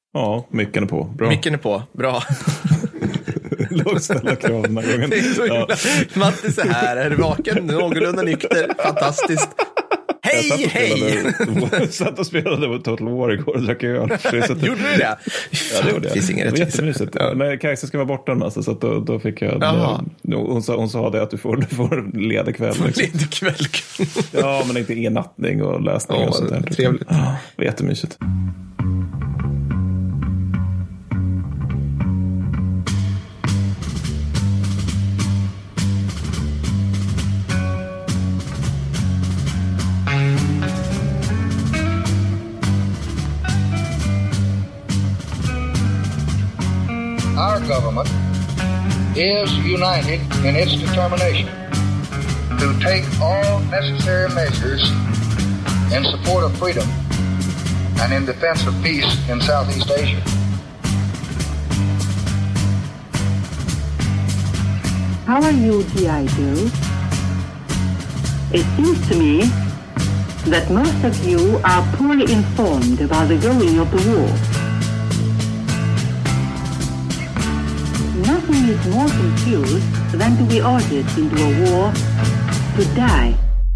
Ja, micken är på. Bra. Micken är på, bra. Lågställa krav den här gången. Det är så himla... Mattis är här, är vaken, någorlunda nykter, fantastiskt. Hej! Jag satt och spelade Total War igår och drack öl. Gjorde du det? Ja, det gjorde jag. Finns inget det var jättemysigt. Men Kajsa ska vara borta en massa, så att då fick jag... Hon sa det att du får ledig kväll. Liksom. Ledig kväll. Ja, men inte inattning och läsning och sånt där. Trevligt. Ja, det var jättemysigt. Our government is united in its determination to take all necessary measures in support of freedom and in defense of peace in Southeast Asia. How are you, G.I. Joe? It seems to me that most of you are poorly informed about the going of the war. Nothing is more confused than to be ordered into a war to die.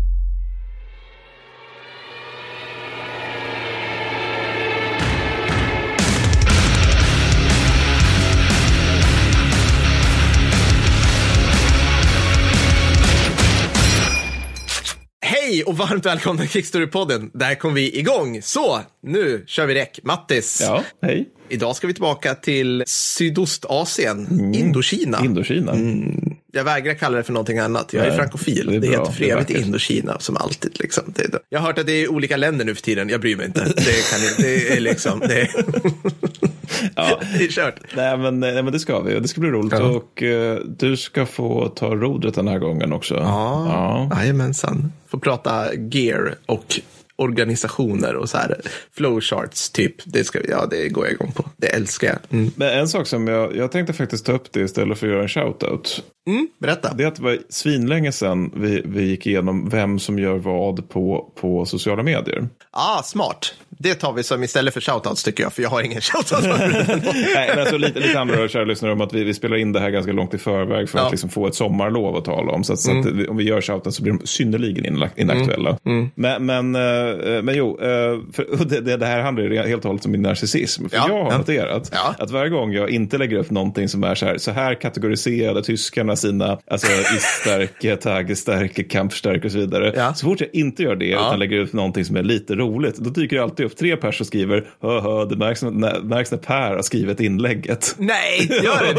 Hej och varmt välkomna till Kickstory-podden. Där kom vi igång. Så, nu kör vi räck. Mattis. Ja, hej. Idag ska vi tillbaka till Sydostasien, Indokina. Jag vägrar kalla det för någonting annat. Jag är frankofil. Det heter för evigt Indokina som alltid. Liksom. Jag har hört att det är olika länder nu för tiden. Jag bryr mig inte. Det är liksom... Det Ja. Det är kört. Nej, men det ska vi. Det ska bli roligt. Ja. Och du ska få ta rodret den här gången också. Ja. Jajamensan. Få prata gear och organisationer och så här flowcharts typ. Det går jag igång på. Det älskar jag. Men en sak som jag tänkte faktiskt ta upp det istället för att göra en shoutout. Berätta. Det är att det var svinlänge sedan vi gick igenom vem som gör vad på sociala medier. Smart. Det tar vi som istället för shoutouts tycker jag, för jag har ingen shoutout. Nej, men alltså lite andra kära lyssnare om att vi spelar in det här ganska långt i förväg för att liksom få ett sommarlov att tala om. Så att om vi gör shoutouts så blir de synnerligen inaktuella. Men jo, för det här handlar ju helt och hållet om min narcissism. För jag har noterat att varje gång jag inte lägger upp någonting som är så här kategoriserade tyskarna sina, alltså Istärke, Tagesstärke, Kampfstärke och så vidare. Så fort jag inte gör det utan lägger upp någonting som är lite roligt, då dyker det alltid upp 3 personer och skriver det märks när Per har skrivit inlägget. Nej, gör det?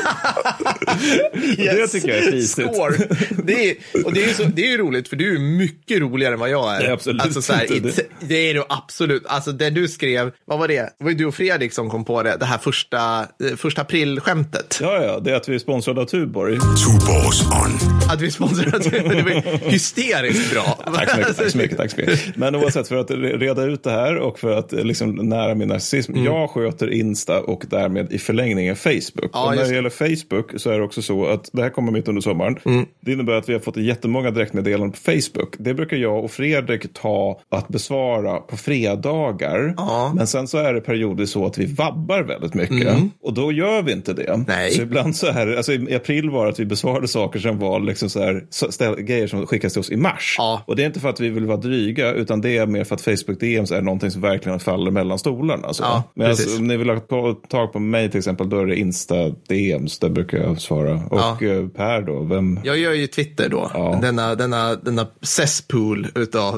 Yes. Det tycker jag är fisigt. Det är ju roligt, för du är mycket roligare än vad jag är. Det är absolut alltså, så här, det är du absolut. Alltså det du skrev, vad var det? Det var ju du och Fredrik som kom på det här första april-skämtet. Ja, det är att vi är sponsrade av Tuborg. Tuborgs on. Att vi är sponsrade av Tuborg, det var hysteriskt bra. Tack så mycket. Men oavsett, för att reda ut det här och för att liksom nära min narcissism, jag sköter Insta och därmed i förlängningen Facebook. Och när det gäller Facebook så är det också så att det här kommer mitt under sommaren. Det innebär att vi har fått jättemånga direktmeddelanden på Facebook. Det brukar jag och Fredrik ta att besvara på fredagar. Men sen så är det periodiskt så att vi vabbar väldigt mycket. Och då gör vi inte det. Nej. Så ibland så här, alltså i april var det att vi besvarade saker som var liksom så här grejer som skickas till oss i mars. Och det är inte för att vi vill vara dryga, utan det är mer för att Facebook DMs är någonting som verkligen faller mellan stolarna. Alltså. Men alltså, om ni vill ha tag på mig till exempel, då är det Insta DMs, där brukar jag svara. Och Per då, vem? Jag gör ju Twitter då. Denna cesspool utav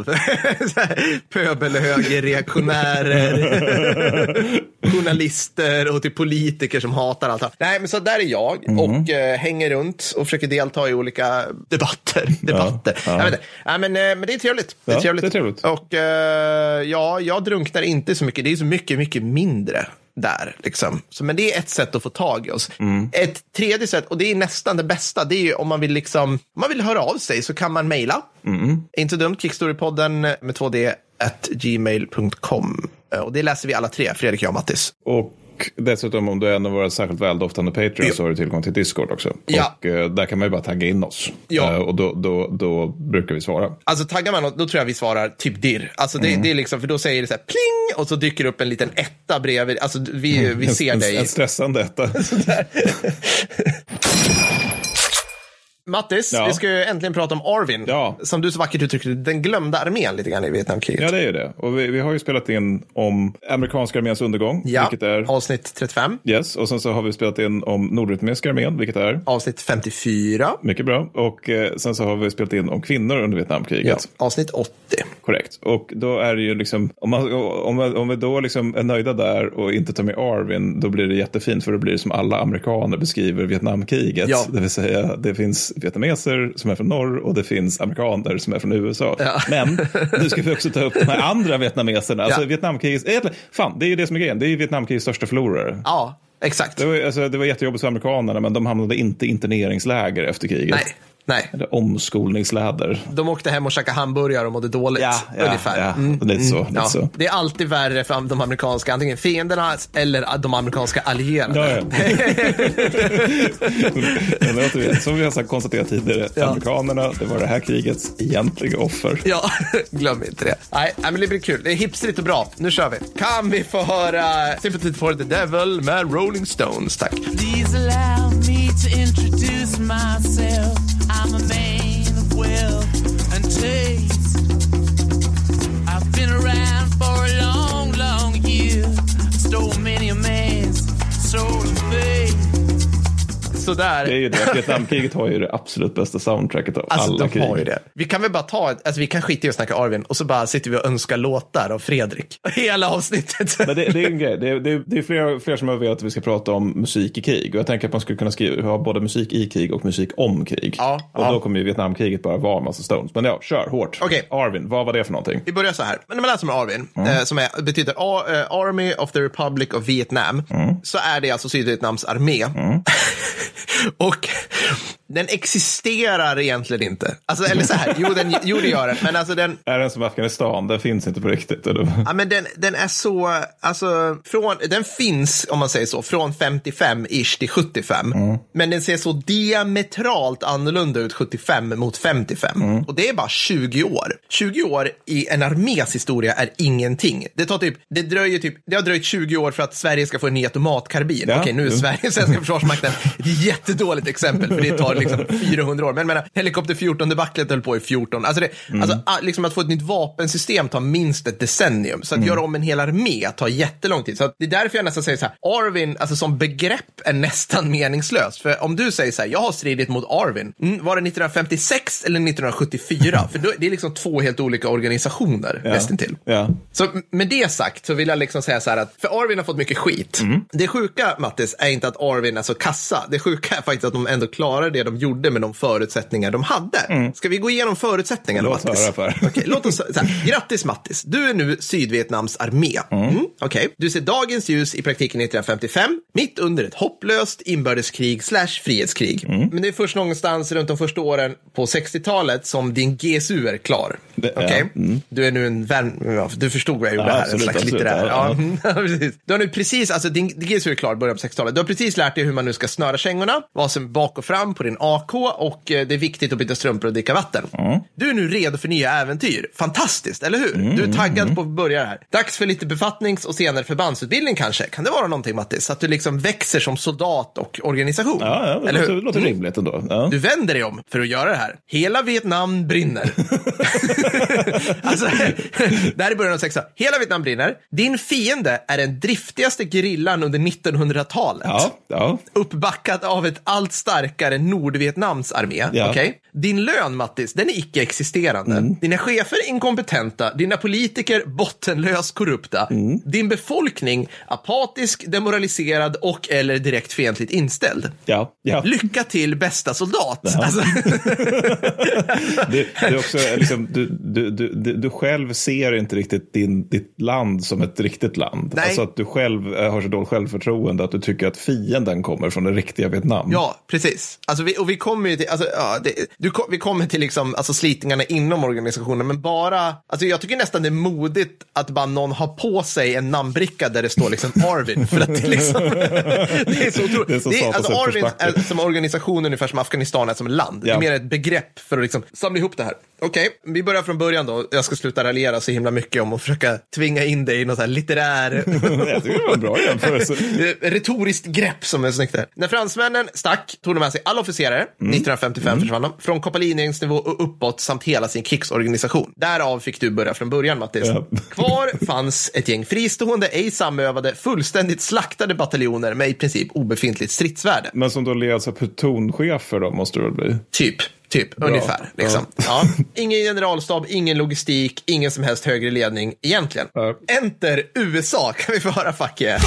pöbelhögerreaktionärer, journalister och till politiker som hatar allt. Nej, men så där är jag och hänger runt och försöker delta i olika debatter. Jag vet inte. Men det är trevligt. Det är trevligt. Och jag drunknar inte så mycket. Det är så mycket mindre där liksom. Men det är ett sätt att få tag i oss. Ett tredje sätt, och det är nästan det bästa, det är ju om man vill höra av sig, så kan man mejla. Inte dumt, Kickstorypodden med 2d @gmail.com. Och det läser vi alla 3, Fredrik, jag och Mattis. Och Och dessutom om du är en av våra särskilt väldoftande Patreons så har du tillgång till Discord också. Ja. Och där kan man ju bara tagga in oss. Ja. Och då brukar vi svara. Alltså taggar man, då tror jag vi svarar typ dirr. Alltså det är liksom, för då säger det så här pling och så dyker upp en liten etta bredvid. Alltså vi ser dig. En stressande etta. Mattis, vi ska ju äntligen prata om Arvin. Ja. Som du så vackert uttryckte, den glömda armén lite grann i Vietnamkriget. Ja, det är ju det. Och vi har ju spelat in om amerikanska arméns undergång, vilket är avsnitt 35. Yes, och sen så har vi spelat in om nordvietnamesiska armén, vilket är avsnitt 54. Mycket bra. Och sen så har vi spelat in om kvinnor under Vietnamkriget. Ja, avsnitt 80. Korrekt. Och då är det ju liksom, om vi då liksom är nöjda där och inte tar med Arvin, då blir det jättefint, för då blir det som alla amerikaner beskriver Vietnamkriget. Ja. Det vill säga, det finns vietnameser som är från norr och det finns amerikaner som är från USA. Ja. Men nu ska vi också ta upp de här andra vietnameserna. Alltså Vietnamkrigets, fan, det är ju det som är grejen. Det är ju Vietnamkrigets största förlorare. Ja, exakt. Det var jättejobbigt för amerikanerna, men de hamnade inte i interneringsläger efter kriget. Nej. Eller omskolningsläder. De åkte hem och käkade hamburgare och mådde dåligt. Ungefär. Ja, lite så. Det är alltid värre för de amerikanska, antingen fienderna eller de amerikanska allierade. Som vi har konstaterat tidigare, amerikanerna, det var det här krigets egentliga offer. Ja, glöm inte det. Nej, men det blir kul. Det är hipstrigt och bra. Nu kör vi. Kan vi få höra Sympathy for the Devil med Rolling Stones, tack. Please allow me to introduce myself. I'm a man of wealth and taste. I've been around for a long, long year. Stole many a man's soul and faith. Sådär. Det är ju det. Vietnamkriget har ju det absolut bästa soundtracket av alla krig. Har ju det. Vi kan väl bara vi kan skita i att snacka Arvin och så bara sitter vi och önskar låtar av Fredrik. Hela avsnittet. Men det är en grej. Det är fler som har velat att vi ska prata om musik i krig. Och jag tänker att man skulle kunna ha både musik i krig och musik om krig. Ja, och då kommer ju Vietnamkriget bara vara en massa Stones. Men kör hårt. Okay. Arvin, vad var det för någonting? Vi börjar så här. Men när man läser om Arvin, som betyder Army of the Republic of Vietnam, så är det alltså Sydvietnams armé. Och den existerar egentligen inte. Alltså, eller så här, jo det gör den. Men alltså den... Är den som Afghanistan? Den finns inte på riktigt, eller? Ja, men den är så... Alltså, den finns, om man säger så, från 55-ish till 75. Men den ser så diametralt annorlunda ut 75 mot 55. Och det är bara 20 år. 20 år i en armés historia är ingenting. Det har dröjt 20 år för att Sverige ska få en ny automatkarbin. Ja. Okej, nu är svenska försvarsmakten ett jättedåligt exempel, för det tar liksom 400 år. Men helikopter 14-debaclet höll på i 14. Alltså, liksom att få ett nytt vapensystem tar minst ett decennium. Så att göra om en hel armé tar jättelång tid. Så att det är därför jag nästan säger så här, Arvin, alltså som begrepp är nästan meningslöst. För om du säger så här, jag har stridit mot Arvin, var det 1956 eller 1974? För det är liksom två helt olika organisationer, nästintill. Ja. Så med det sagt så vill jag liksom säga så här att, för Arvin har fått mycket skit. Det sjuka, Mattis, är inte att Arvin är så kassa. Det sjuka är faktiskt att de ändå klarar det de gjorde med de förutsättningar de hade. Ska vi gå igenom förutsättningarna, Mattis? Okej, låt oss så här. Grattis, Mattis. Du är nu Sydvietnams armé. Okej. Du ser dagens ljus i praktiken 1955, mitt under ett hopplöst inbördeskrig / frihetskrig. Men det är först någonstans runt de första åren på 60-talet som din GSU är klar. Okej. Du är nu en vän... Du förstod vad jag gjorde här. Absolut, en slags litterär. Ja. Precis. Du har nu precis... Alltså din GSU är klar i början på 60-talet. Du har precis lärt dig hur man nu ska snöra kängorna, vad som bak och fram på din AK, och det är viktigt att byta strumpor och dricka vatten. Du är nu redo för nya äventyr. Fantastiskt, eller hur? Du är taggad på att börja här. Dags för lite befattnings- och senare förbandsutbildning kanske. Kan det vara någonting, Mattis? Så att du liksom växer som soldat och organisation. Ja, eller hur? Det låter rimligt ändå. Ja. Du vänder dig om för att göra det här. Hela Vietnam brinner. Alltså, där i början av 60-talet. Hela Vietnam brinner. Din fiende är den driftigaste gerillan under 1900-talet. Ja. Uppbackad av ett allt starkare Nordvietnams armé. Ja. Okay? Din lön, Mattis, den är icke-existerande. Dina chefer är inkompetenta. Dina politiker bottenlös korrupta. Din befolkning apatisk, demoraliserad och eller direkt fientligt inställd. Ja. Lycka till, bästa soldat. Ja. Alltså. Det är också liksom, du själv ser inte riktigt ditt land som ett riktigt land. Nej. Alltså att du själv har så dåligt självförtroende att du tycker att fienden kommer från det riktiga Vietnam. Ja, precis. Alltså vi kommer ju till, alltså, vi kommer till liksom, alltså slitningarna inom organisationen, men bara, alltså jag tycker nästan det är modigt att bara någon har på sig en namnbricka där det står liksom Arvin, för att det liksom, det är så otroligt. Alltså Arvin är som organisation ungefär som Afghanistan är som land. Det är mer ett begrepp för att liksom samla ihop det här. Okej, vi börjar från början då. Jag ska sluta raljera så himla mycket om att försöka tvinga in dig i något här litterär jag tycker det var en bra jämförelse. retoriskt grepp som är snyggt där. När fransmännen stack tog de med sig alla officerare, 1955 försvann de, från kompalineringsnivå och uppåt samt hela sin krigsorganisation. Därav fick du börja från början, Mattis. Kvar fanns ett gäng fristående, ej samövade, fullständigt slaktade bataljoner med i princip obefintligt stridsvärde. Men som då leds av plutonchefer då, måste det väl bli? Typ, ungefär. Liksom. Ja. Ingen generalstab, ingen logistik, ingen som helst högre ledning egentligen. Enter USA, kan vi få höra, fuck yeah.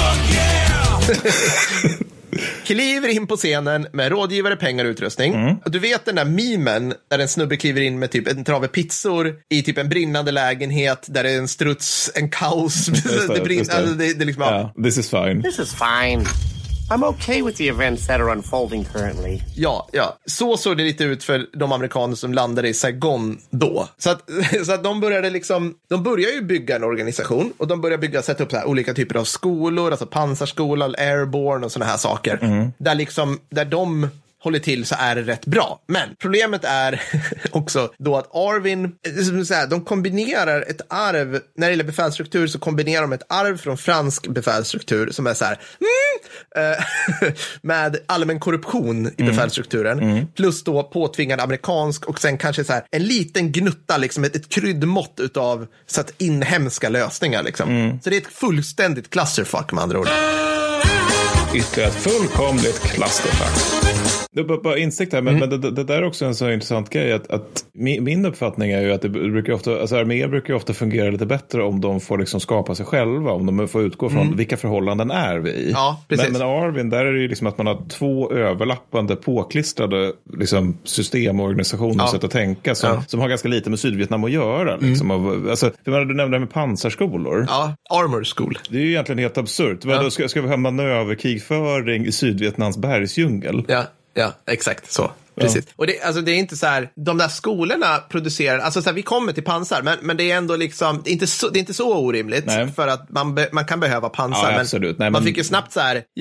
Kliver in på scenen med rådgivare, pengar och utrustning. Du vet den där memen där en snubbe kliver in med typ en trave pizzor i typ en brinnande lägenhet där det är en struts, en kaos. Det brinner, alltså det liksom, ja. This is fine. This is fine. I'm okay with the events that are unfolding currently. Ja. Så såg det lite ut för de amerikaner som landade i Saigon då. Så att de började liksom, de börjar ju bygga en organisation och de börjar sätta upp så här olika typer av skolor, alltså pansarskola, airborne och såna här saker. Där de håller till så är det rätt bra. Men problemet är också då att Arvin, de kombinerar ett arv, när det gäller befälsstruktur så kombinerar de ett arv från fransk befälsstruktur som är så här med allmän korruption i befälsstrukturen plus då påtvingad amerikansk och sen kanske så här en liten gnutta liksom ett kryddmått utav så att inhemska lösningar liksom. Så det är ett fullständigt clusterfuck med andra ord. Ytterligare ett fullkomligt clusterfuck. Det är bara insikt här, men det där är också en så intressant grej att min uppfattning är ju att det brukar ofta, alltså arméer brukar ofta fungera lite bättre om de får liksom skapa sig själva, om de får utgå från vilka förhållanden är vi i. Ja, precis. Men Arvin, där är det ju liksom att man har två överlappande påklistrade liksom system och organisationer sätt att tänka som har ganska lite med Sydvietnam att göra. Liksom, alltså, du nämnde det med pansarskolor. Ja, armor school. Det är ju egentligen helt absurt. Då ska vi ha manöverkrigföring i Sydvietnams bergsdjungel? Ja, exakt så. Precis. Och det är inte så här, de där skolorna producerar, alltså så här, vi kommer till pansar, men det är ändå liksom, det är inte så orimligt. Nej. För att man kan behöva pansar, men absolut. Man fick ju snabbt så här,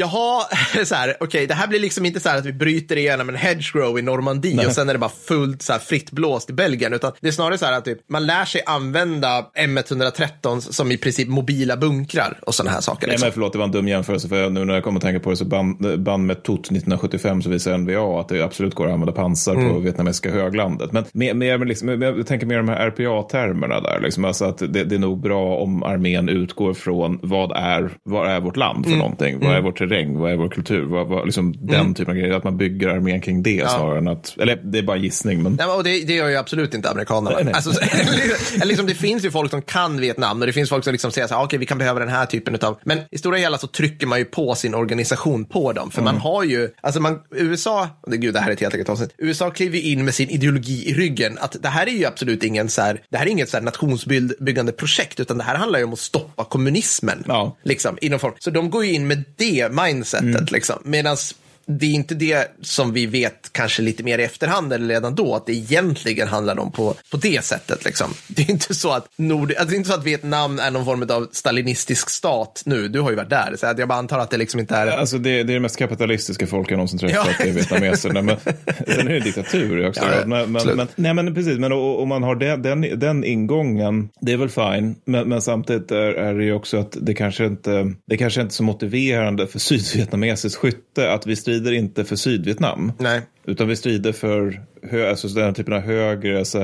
okej, det här blir liksom inte så här att vi bryter igenom en hedgerow i Normandie och sen är det bara fullt så här fritt blåst i Belgien, utan det är snarare så här att typ, man lär sig använda M113 som i princip mobila bunkrar och sådana här saker. Liksom. Nej, men förlåt, det var en dum jämförelse, för nu när jag kommer att tänka på det så band med TOT 1975 så visar NVA att det absolut går att använda pansar på vietnamesiska höglandet. Men jag tänker mer de här RPA-termerna där. Liksom, alltså att det är nog bra om armén utgår från vad är vårt land för någonting? Vad är vår terräng? Vad är vår kultur? Vad liksom den typen av grejer. Att man bygger armén kring det snarare än att... Eller det är bara gissning. Men... Nej, och det gör ju absolut inte amerikanerna. Nej. Alltså, liksom, det finns ju folk som kan Vietnam och det finns folk som liksom säger så här, okej, vi kan behöva den här typen av... Men i stora hela så trycker man ju på sin organisation på dem. För man har ju... Alltså USA... det här är ett helt eget avsnitt. USA kliver in med sin ideologi i ryggen att det här är ju absolut inget så här nationsbyggande projekt, utan det här handlar ju om att stoppa kommunismen liksom, inom form. Så de går ju in med det mindsetet liksom, medans det är inte det som vi vet kanske lite mer i efterhand eller redan då, att det egentligen handlar om på det sättet liksom. Det är inte så att det är inte så att Vietnam är någon form av stalinistisk stat nu. Du har ju varit där, så jag bara antar att det liksom inte är... Alltså det är det mest kapitalistiska folk jag någonsin träffat, det är vietnameser. Men sen är det diktatur i högsta grad. Men precis, men om man har den ingången, det är väl fine. Men samtidigt är det ju också att det kanske inte är så motiverande för sydvietnamesiskt skytte att vi strider inte för Sydvietnam. Nej. Utan vi strider för alltså den typen av högre så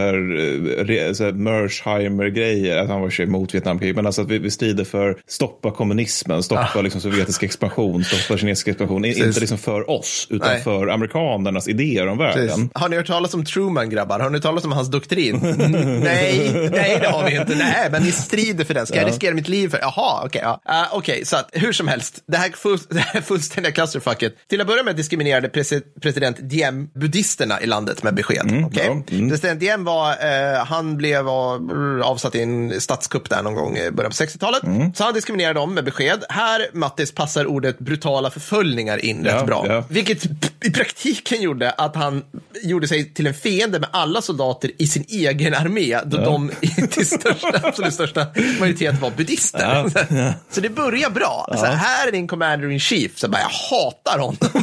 här Mersheimer-grejer, att han var sig mot Vietnamkrig, men alltså att vi strider för stoppa kommunismen, stoppa liksom sovjetisk expansion, stoppa kinesisk expansion, inte liksom för oss, utan för amerikanernas idéer om världen. Precis. Har ni hört talas om Truman, grabbar? Har ni hört talas om hans doktrin? Nej, det har vi inte. Nej, men ni strider för den. Ska jag riskera mitt liv för? Jaha, okej, så att hur som helst, det här fullständiga clusterfucket. Till att börja med diskriminerade president Diem buddhisterna i landet med besked. President Diem han blev avsatt i en statskupp där någon gång i början på 60-talet. Så han diskriminerade dem med besked. Här, Mattis, passar ordet brutala förföljningar in rätt bra. Vilket i praktiken gjorde att han gjorde sig till en fiende med alla soldater i sin egen armé, då de till absolut största majoritet var buddhister. Så det börjar bra. Så här är din commander-in-chief, så bara, jag hatar honom.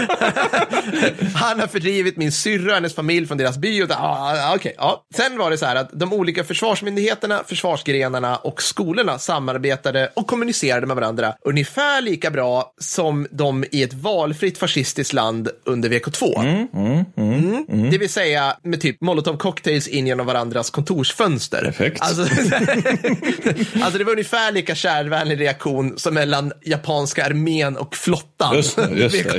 Han har fördrivit min syrra och hennes familj från deras by. Sen var det så här att de olika försvarsmyndigheterna, försvarsgrenarna och skolorna samarbetade och kommunicerade med varandra ungefär lika bra som de i ett valfritt fascistiskt land under VK2. Det vill säga med typ Molotov-cocktails in genom varandras kontorsfönster. Perfekt. Alltså det var ungefär lika kärvänlig reaktion som mellan japanska armén och flottan. Just det.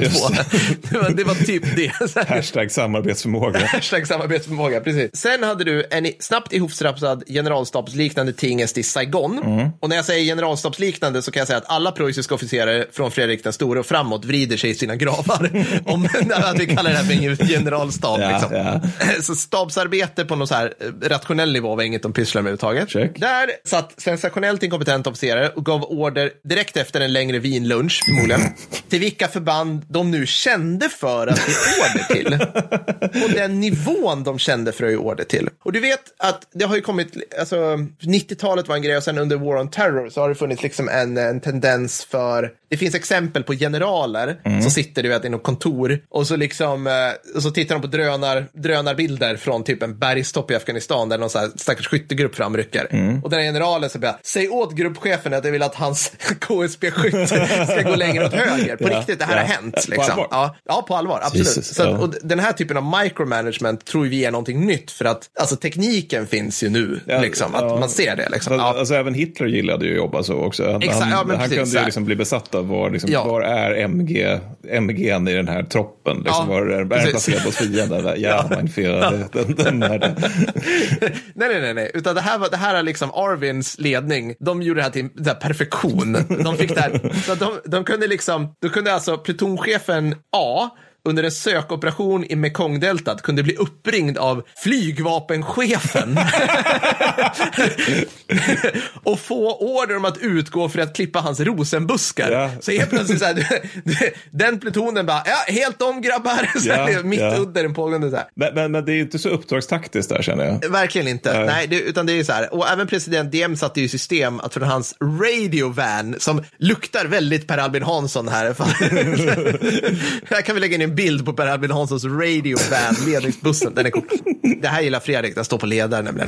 Det var typ det. Hashtag samarbetsförmåga, precis. Sen hade du en snabbt ihopstrapsad generalstabsliknande tingest i Saigon. Och när jag säger generalstabsliknande så kan jag säga att alla preussiska officerare från Fredrik den store och framåt vrider sig i sina gravar. Om att vi kallar det här för en generalstab. Så stabsarbete på någon så här rationell nivå var inget de pysslar med överhuvudtaget. Check. Där satt sensationellt inkompetent officerare och gav order direkt efter en längre vinlunch förmodligen till vilka förband de nu kände för att ge order till. På den nivån de kände för att ge order till. Och du vet att det har ju kommit, alltså 90-talet var en grej och sen under War on Terror så har det funnits liksom en tendens för, det finns exempel på generaler som sitter du vet i något kontor och så liksom och så tittar de på drönarbilder från typ en bergstopp i Afghanistan där någon så här stackars skyttegrupp framrycker. Och den här generalen så bara, säg åt gruppchefen att jag vill att hans KSB-skytt ska gå längre åt höger. På riktigt, det här har hänt. Liksom. På allvar? Ja, på allvar, absolut. Jesus, så, och den här typen av micromanagement tror vi är någonting nytt för att alltså, tekniken finns ju nu. Liksom, att man ser det. Liksom. Alltså, även Hitler gillade ju att jobba så också. Han kunde ju liksom bli besatt av var är MG:n i den här troppen. Liksom, var är placerad på fienden? Nej. Utan det här är liksom Arvins ledning. De gjorde det här till perfektion. De fick det här. Så de kunde alltså plutonchefen A under en sökoperation i Mekongdeltat kunde bli uppringd av flygvapenchefen och få order om att utgå för att klippa hans rosenbuskar. Ja. Så helt plötsligt så här, den plutonen bara, helt om grabbar, så mitt under den pågående så här. Men det är ju inte så uppdragstaktiskt där, känner jag. Verkligen inte. Nej, utan det är så här. Och även president Diem satte ju i system att för hans radiovan, som luktar väldigt Per Albin Hansson här. Här kan vi lägga in en bild på Per Albin Hanssons radiovan, ledningsbussen. Den är cool. Det här gillar Fredrik, den står på ledaren nämligen.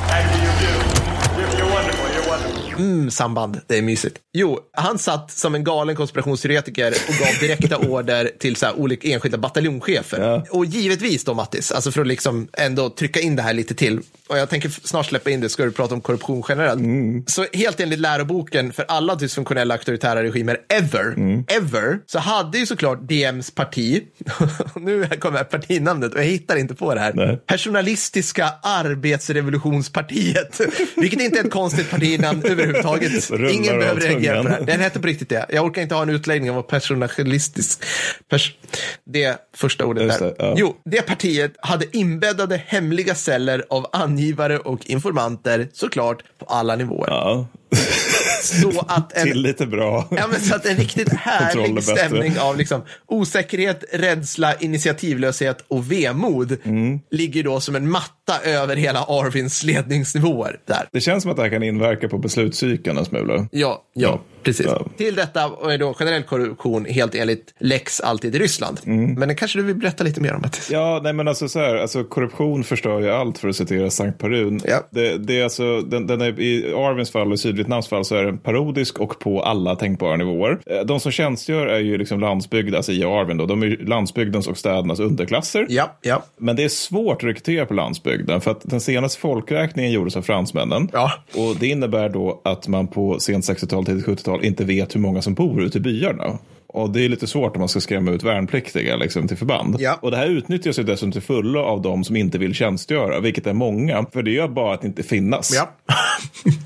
Samband, det är mysigt. Jo, han satt som en galen konspirationsteoretiker och gav direkta order till så här olika enskilda bataljonschefer. Ja. Och givetvis då, Mattis, alltså för att liksom ändå trycka in det här lite till. Och jag tänker snart släppa in det, ska du prata om korruption generellt. Så helt enligt läroboken för alla dysfunktionella auktoritära regimer ever, så hade ju såklart DMs parti, nu kommer partinamnet och jag hittar inte på det här. Nej. Personalistiska arbetsrevolutionspartiet, vilket inte är ett konstigt partinamn överhuvudtaget. Ingen behöver reagera på det här. Den heter på riktigt det. Jag orkar inte ha en utläggning om vad personalistisk det första ordet där. Det, ja. Jo, det partiet hade inbäddade hemliga celler av angivare och informanter, såklart på alla nivåer. Ja. Så att till lite bra. Ja, men så att en riktigt härlig stämning av liksom osäkerhet, rädsla, initiativlöshet och vemod ligger då som en matta över hela Arvins ledningsnivåer där. Det känns som att det här kan inverka på beslutscykeln en smula. Ja, precis. Ja. Till detta är då generell korruption helt enligt Lex alltid i Ryssland. Men det kanske du vill berätta lite mer om det. Ja, nej men alltså så här, alltså korruption förstör ju allt, för att citera Sankt Perun. Ja. Det är alltså, den är, i Arvins fall och Sydvietnams fall så är den parodisk och på alla tänkbara nivåer. De som tjänstgör är ju liksom landsbygd, alltså i Arvin då, de är ju landsbygdens och städernas underklasser. Ja. Men det är svårt att rekrytera på landsbygden, för att den senaste folkräkningen gjordes av fransmännen. Ja. Och det innebär då att man på sent 60-tal, tidigt 70-tal inte vet hur många som bor ute i byarna. Och det är lite svårt om man ska skrämma ut värnpliktiga liksom, till förband. Ja. Och det här utnyttjas ju dessutom till fullo av de som inte vill tjänstgöra, vilket är många. För det gör bara att inte finnas. Ja.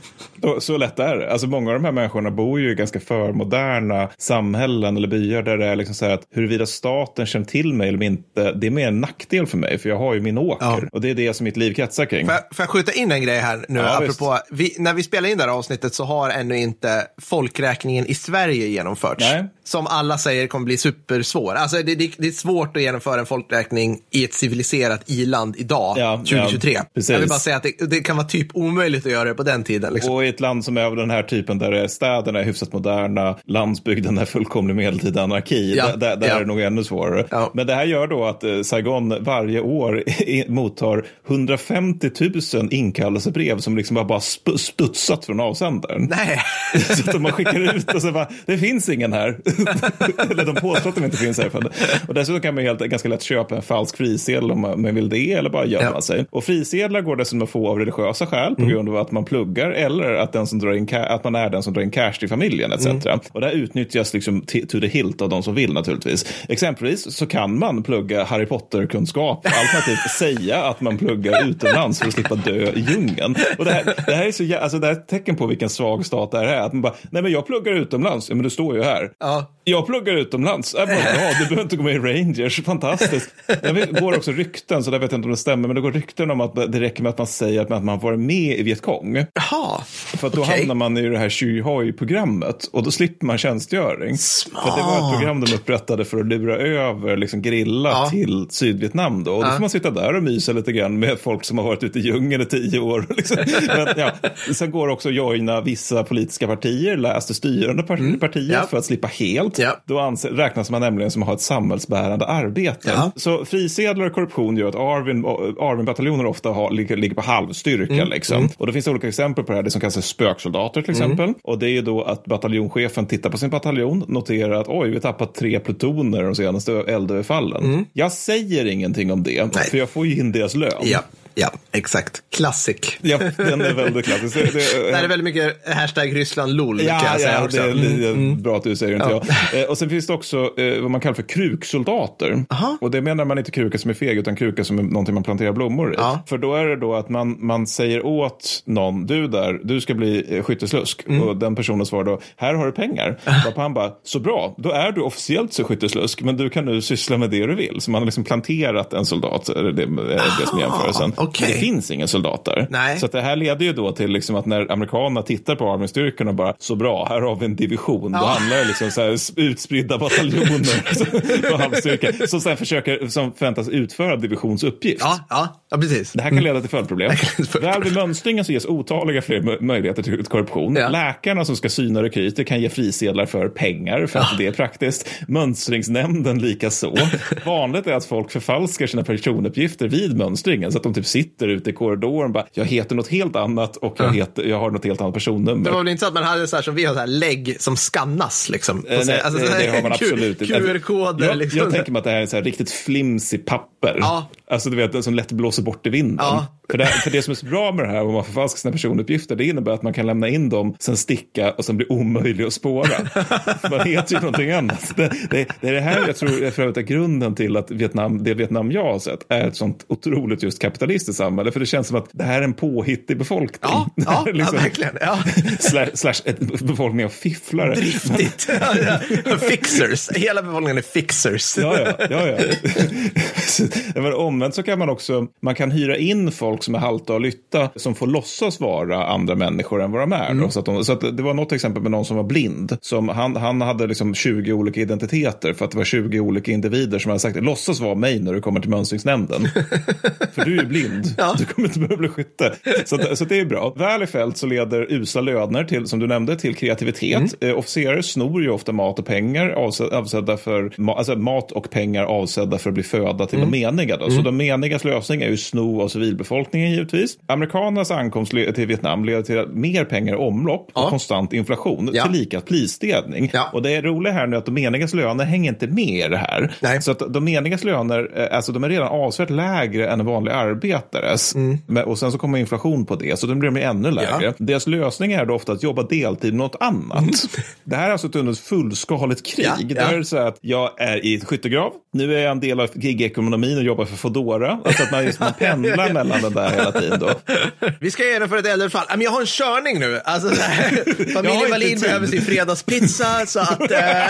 Så lätt är det. Alltså många av de här människorna bor ju i ganska förmoderna samhällen eller byar där det är liksom så här att huruvida staten känner till mig eller inte, det är mer en nackdel för mig, för jag har ju min åker. Ja. Och det är det som mitt liv kretsar kring. Får jag skjuta in en grej här nu, apropå, när vi spelar in det här avsnittet så har ännu inte folkräkningen i Sverige genomförts. Nej. Som alla säger kommer bli supersvår. Alltså det är svårt att genomföra en folkräkning i ett civiliserat i-land idag, 2023. Jag vill bara säga att det kan vara typ omöjligt att göra det på den tiden. Liksom. Och i ett land som är av den här typen där städerna är hyfsat moderna, landsbygden är fullkomlig medeltida anarki, där är det nog ännu svårare. Ja. Men det här gör då att Saigon varje år mottar 150 000 inkallelsebrev som liksom har bara studsat från avsändaren. Nej. Så att man skickar ut och så bara, det finns ingen här. Eller de påstår att de inte finns här. Och dessutom kan man ganska lätt köpa en falsk frisedel om man vill det, eller bara gömma sig. Och frisedlar går dessutom att få av religiösa skäl på grund av att man pluggar, eller att, den som drar in att man är den som drar in cash till familjen etc. Och det här utnyttjas liksom to the hilt av de som vill naturligtvis. Exempelvis så kan man plugga Harry Potter-kunskap, alternativt säga att man pluggar utomlands för att slippa dö i djungeln. Och det här är så alltså det här är ett tecken på vilken svag stat det här är. Att man bara, nej men jag pluggar utomlands. Ja men du står ju här. Ja. Jag pluggar utomlands. Ja, du behöver inte gå med i Rangers. Fantastiskt. Det går också rykten, så där vet jag inte om det stämmer, men det går rykten om att det räcker med att man säger att man var med i Vietcong. Jaha. För att då hamnar man i det här Tjuy Hoi-programmet och då slipper man tjänstgöring. Smart. För att det var ett program de upprättade för att lura över liksom grilla till Sydvietnam då. Och då får man sitta där och mysa lite grann med folk som har varit ute i djungeln i 10 år. Liksom. Men, sen går också att joina vissa politiska partier, läste styrande partier för att slippa helt. Ja. Då räknas man nämligen som att ha ett samhällsbärande arbete. Ja. Så frisedlar och korruption gör att Arvin-bataljoner ofta ligger på halvstyrka. Liksom. Och då finns det olika exempel på det här, det som kallas spöksoldater till exempel. Och det är då att bataljonschefen tittar på sin bataljon, noterar att vi har tappat 3 plutoner de senaste eldöverfallen. Jag säger ingenting om det, för jag får ju in deras lön. Ja, exakt. Classic. Ja, den är väldigt klassisk. Det är väldigt mycket #RyslandLol kan jag säga också. Det är bra att du säger inte jag. Och sen finns det också vad man kallar för kruksoldater. Aha. Och det menar man inte kruka som är feg, utan kruka som är någonting man planterar blommor i. Ja. För då är det då att man säger åt någon, du ska bli skytteslusk. Och den personen svarar då, här har du pengar. Och han bara, så bra, då är du officiellt så skytteslusk, men du kan nu syssla med det du vill. Så man har liksom planterat en soldat, det är det som är jämförelsen. Okay. Det finns ingen soldater. Nej. Så att det här leder ju då till liksom att när amerikanerna tittar på Army-styrkorna och bara, så bra, här har vi en division. Då handlar det liksom så här utspridda bataljoner på halvstyrka som sen som förväntas utföra divisionsuppgift. Ja, precis. Det här kan leda till följdproblem. Väl vid mönstringen så ges otaliga fler möjligheter till korruption. Ja. Läkarna som ska syna rekryter kan ge frisedlar för pengar för att det är praktiskt. Mönstringsnämnden lika så. Vanligt är att folk förfalskar sina personuppgifter vid mönstringen så att de typ sitter ute i korridoren och bara, jag heter något helt annat och jag har något helt annat personnummer. Det var väl inte så att man hade så här som vi har så här lägg som skannas liksom? Nej, alltså, det har man absolut inte. QR-koder liksom. Jag tänker mig att det här är så här riktigt flimsig papper. Ja. Alltså du vet, den som lätt blåser bort i vinden. Ja. För det som är så bra med det här, om man förfalskar sina personuppgifter, det innebär att man kan lämna in dem, sen sticka och sen bli omöjlig att spåra. Man heter ju någonting annat. Det är det här jag tror för övrigt är grunden till att det Vietnam jag har sett är ett sånt otroligt just kapitalistiskt samhälle, för det känns som att det här är en påhittig befolkning. Ja, liksom, verkligen. Ja. slash befolkning av fifflare. Driftigt. Fixers. Hela befolkningen är fixers. Ja. Men omvänt så kan man kan hyra in folk som är halta och lytta som får låtsas vara andra människor än vad de är. Så att det var något exempel med någon som var blind. Som han hade liksom 20 olika identiteter för att det var 20 olika individer som hade sagt, låtsas vara mig när du kommer till mönstringsnämnden. För du är ju blind. Du kommer inte behöva bli skytte. Så det är bra. Väl i fält så leder usla löner till, som du nämnde, till kreativitet. Officerare snor ju ofta mat och pengar avsedda för, alltså mat och pengar avsedda för att bli föda till de meniga då. Så de menigas lösning är ju sno av civilbefolkningen givetvis. Amerikanernas ankomst till Vietnam leder till mer pengar i omlopp och konstant inflation till lika prisstegring. Och det är roligt här nu att de menigas löner hänger inte med i det här. Nej. Så att de menigas löner, alltså de är redan avsevärt lägre än en vanlig arbetares. Och sen så kommer inflation på det, så de blir ännu lägre. Deras lösning är då ofta att jobba deltid med något annat. Det här är alltså ett fullskaligt krig. Det är så att jag är i ett skyttegrav, Nu är jag en del av gig-ekonomin och jobbar för Foodora. Alltså att man pendlar mellan den där hela tiden då. Vi ska genomföra ett äldre fall. Men jag har en körning nu. Alltså, familjen Wallin behöver sin fredagspizza så att...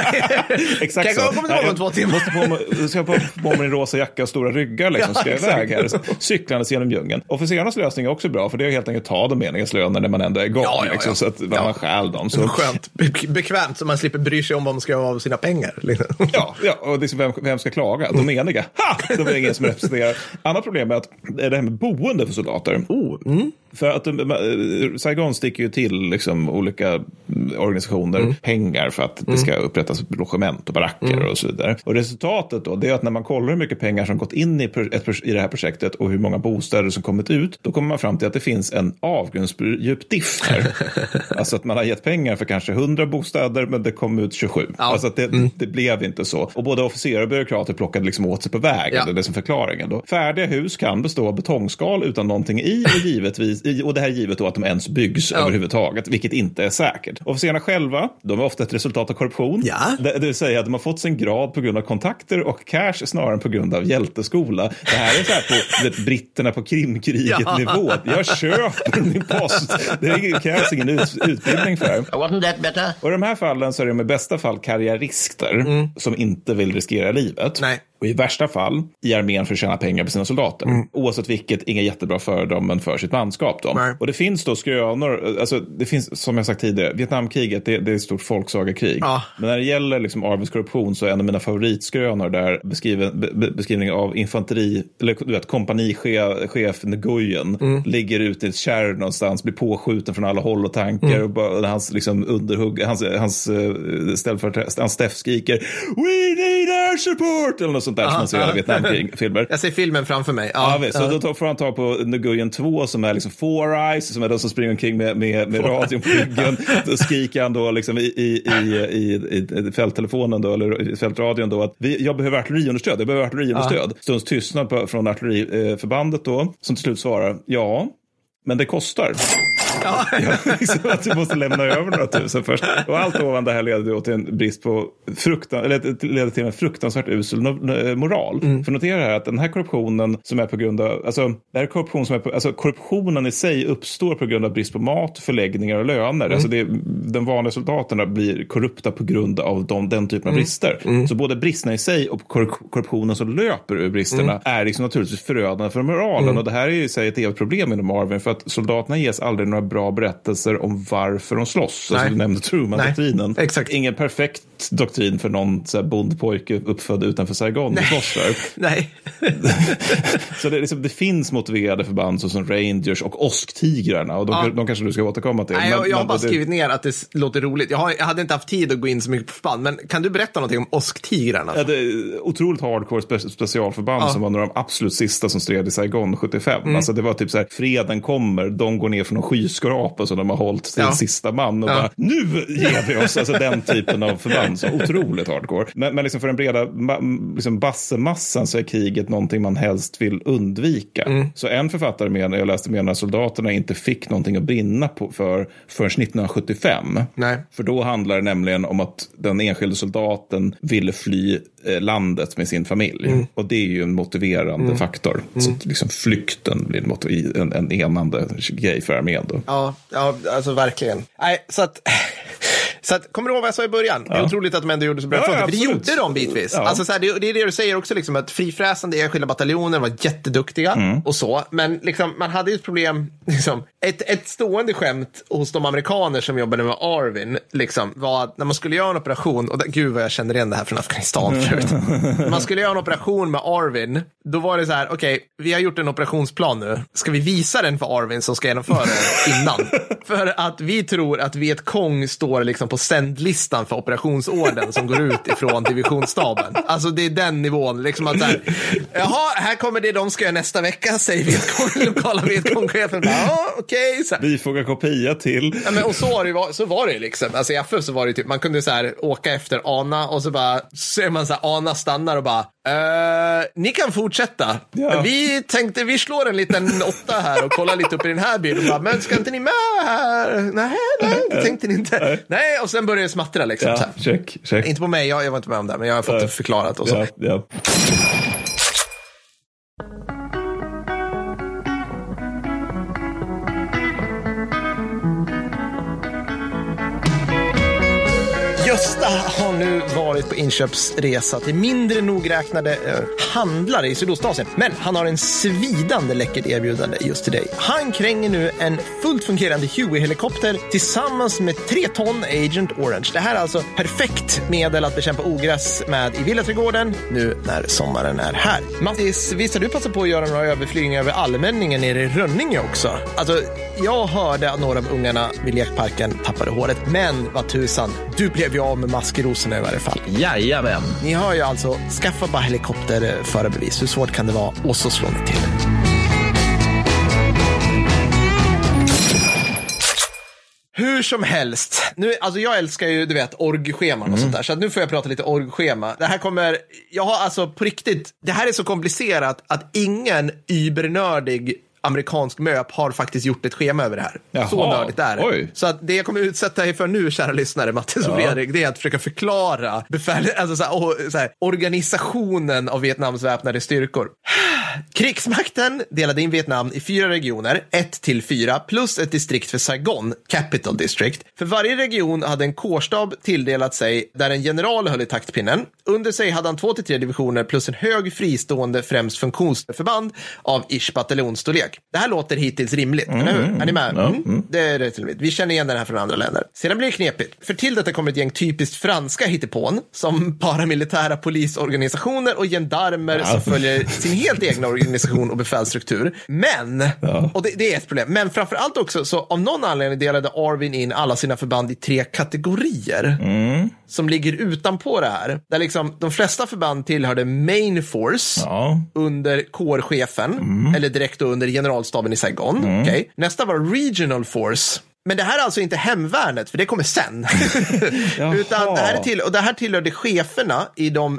Exakt kan jag komma tillbaka om 2 timmar? Ska jag på mig en rosa jacka och stora ryggar liksom, ska jag iväg här cyklandes genom djungeln. Officerarnas lösning är också bra, för det är helt enkelt ta de meningslöner när man ändå är igång liksom, så att man stjäl dem. Så. Skönt, bekvämt, så man slipper bry sig om vad man ska göra av sina pengar. Liksom. Ja, och liksom vem ska klaga? De eniga. Ha! De är ingen som representerar. Annat problem är att det är det här med boende för soldater. För att Saigon sticker ju till liksom, olika organisationer pengar för att det ska upprättas logement och baracker och så vidare. Och resultatet då, det är att när man kollar hur mycket pengar som gått in i det här projektet och hur många bostäder som kommit ut, då kommer man fram till att det finns en avgrundsdjup diff här. Alltså att man har gett pengar för kanske 100 bostäder, men det kom ut 27. Ja. Alltså att det blev inte så. Och både officerare och byråkrater plockade liksom åt sig på vägen. Det är det som förklaringen då. Färdiga hus kan bestå av betongskal utan någonting i, och givetvis och det här är givet då att de ens byggs överhuvudtaget, vilket inte är säkert. Officerarna själva, de är ofta ett resultat av korruption. Det vill säga att de har fått sin grad på grund av kontakter och cash snarare än på grund av hjälteskola. Det här är så här på britterna på Krimkriget-nivå. Jag köper min post. Det krävs ingen utbildning för. Wasn't that better? Och i de här fallen så är de i bästa fall karriärister som inte vill riskera livet. Nej. Och i värsta fall i armén för att tjäna pengar på sina soldater. Oavsett vilket, inga jättebra för dem, men för sitt manskap då. Och det finns då skrönor, alltså det finns, som jag sagt tidigare, Vietnamkriget, det är ett stort folksagakrig. Men när det gäller liksom Arvins korruption så är en av mina favoritskrönor där beskrivning av infanteri, eller du vet, kompanichef Nguyen ligger ute i ett kärr någonstans, blir påskjuten från alla håll och tankar och bara, hans liksom underhugg, hans Steff skriker "We need air support!" eller något sånt där som man ser i alla Vietnamfilmer. Jag ser filmen framför mig. Så då får han ta på Nguyen 2 som är liksom Four Eyes, som är de som springer omkring med radion på ryggen. Då skriker han då liksom i fälttelefonen då, eller i fältradion då, att jag behöver artilleriunderstöd. Stunds tystnad från artilleriförbandet då, som till slut svarar ja, men det kostar. Liksom att du måste lämna över några tusen först. Och allt ovan det här leder då till en brist på leder till en fruktansvärt usel moral. För notera här att den här korruptionen som är på grund av, det här korruptionen i sig uppstår på grund av brist på mat, förläggningar och löner. Alltså de vanliga soldaterna blir korrupta på grund av den typen av brister. Så både bristerna i sig och korruptionen som löper ur bristerna är liksom naturligtvis förödande för moralen. Och det här är ju sig ett evigt problem inom Arvin, för att soldaterna ges aldrig några bra berättelser om varför de slåss. Alltså, du nämnde Truman-doktrinen. Exakt. Ingen perfekt doktrin för någon så här bondpojke uppfödd utanför Saigon. Nej. Så det finns motiverade förband som Rangers och Osk-tigrarna, och de kanske du ska återkomma till. Nej, jag har bara skrivit ner att det låter roligt. Jag hade inte haft tid att gå in så mycket på förband, men kan du berätta någonting om Osk-tigrarna? Ja, det är otroligt hardcore specialförband som var några av de absolut sista som stred i Saigon 75. Alltså det var typ så här, freden kommer, de går ner från någon skyskrapa som de har hållit till sista man och bara, nu ger vi oss, alltså den typen av förband, så otroligt hardcore. Men liksom för den breda liksom bassemassan så är kriget någonting man helst vill undvika. Så en författare jag läste menar att soldaterna inte fick någonting att brinna på förrän 1975. Nej. För då handlar det nämligen om att den enskilda soldaten ville fly landet med sin familj. Och det är ju en motiverande faktor. Så att liksom flykten blir en enande grej för armén då. Ja, alltså verkligen. Nej, så att kommer du ihåg vad jag sa i början? Det är otroligt att de ändå gjorde så bra. För det gjorde de bitvis. Ja. Alltså, så här, det är det du säger också, liksom, att frifräsande enskilda bataljoner var jätteduktiga och så. Men liksom, man hade ju ett problem, liksom, ett stående skämt hos de amerikaner som jobbade med Arvin liksom, var att när man skulle göra en operation, och gud vad jag känner igen det här från Afghanistan förut. När man skulle göra en operation med Arvin, då var det så här, okej, vi har gjort en operationsplan nu. Ska vi visa den för Arvin som ska genomföra den innan? För att vi tror att Vietkong står liksom på sändlistan för operationsorden som går ut ifrån divisionsstaben. Alltså det är den nivån, liksom att där, jaha, här kommer det de ska göra nästa vecka, säger Vietkong, lokala Vietkongchefen. Ja, okej. okej. Bifoga kopia till. Ja, men, och så var det liksom. Alltså i FF så var det typ, man kunde så här åka efter Ana och så bara ser man så här, Ana stannar och bara ni kan fortsätta. Ja. Vi slår en liten 8 här och kollar lite upp i den här bilden och bara, men ska inte ni med här? Nej, det tänkte ni inte. Nej, och sen började det smattra liksom. Ja, så här. check. Inte på mig, jag var inte med om det, men jag har fått det förklarat och så. Ja. Gösta har nu varit på inköpsresa till mindre nogräknade handlare i Sydostasien. Men han har en svidande läckert erbjudande just till dig. Han kränger nu en fullt fungerande Huey-helikopter tillsammans med 3 ton Agent Orange. Det här är alltså perfekt medel att bekämpa ogräs med i villaträdgården nu när sommaren är här. Mattis, visst har du passat på att göra några överflygningar över allmänningen nere i Rönninge också? Alltså, jag hörde att några av ungarna vid lekparken tappade håret. Men vad tusan, du blev ju av med maskerosorna i varje fall. Jajamän. Ni har ju alltså, skaffa bara helikopterförarbevis. Hur svårt kan det vara? Och så slår ni till. Hur som helst. Nu, alltså jag älskar ju, du vet, orgscheman och sånt där. Så att nu får jag prata lite orgschema. Det här kommer, jag har alltså på riktigt, det här är så komplicerat att ingen übernördig amerikansk möp har faktiskt gjort ett schema över det här. Jaha, så nördigt är det. Oj. Så att det jag kommer utsätta er för nu, kära lyssnare, Mattis och Fredrik, det är att försöka förklara organisationen av Vietnams väpnade styrkor. Krigsmakten delade in Vietnam i 4 regioner, 1-4, plus ett distrikt för Saigon, Capital District. För varje region hade en kårstab tilldelat sig där en general höll i taktpinnen. Under sig hade han 2-3 divisioner plus en hög fristående främst funktionsförband av ish bataljonsstorlek. Det här låter hittills rimligt, eller hur? Är ni med? Det är rätt rimligt. Vi känner igen den här från andra länder. Sedan blir det knepigt. För till detta kommer ett gäng typiskt franska hittepån som paramilitära polisorganisationer och gendarmer som följer sin helt egna organisation och befälsstruktur. Men, och det är ett problem, men framförallt också så av någon anledning delade Arvin in alla sina förband i 3 kategorier som ligger utanpå det här. Där liksom de flesta förband tillhörde Main Force under kårchefen eller direkt under generalstaben i Saigon. Okay. Nästa var Regional Force. Men det här är alltså inte hemvärnet, för det kommer sen. Utan det här tillhörde cheferna i de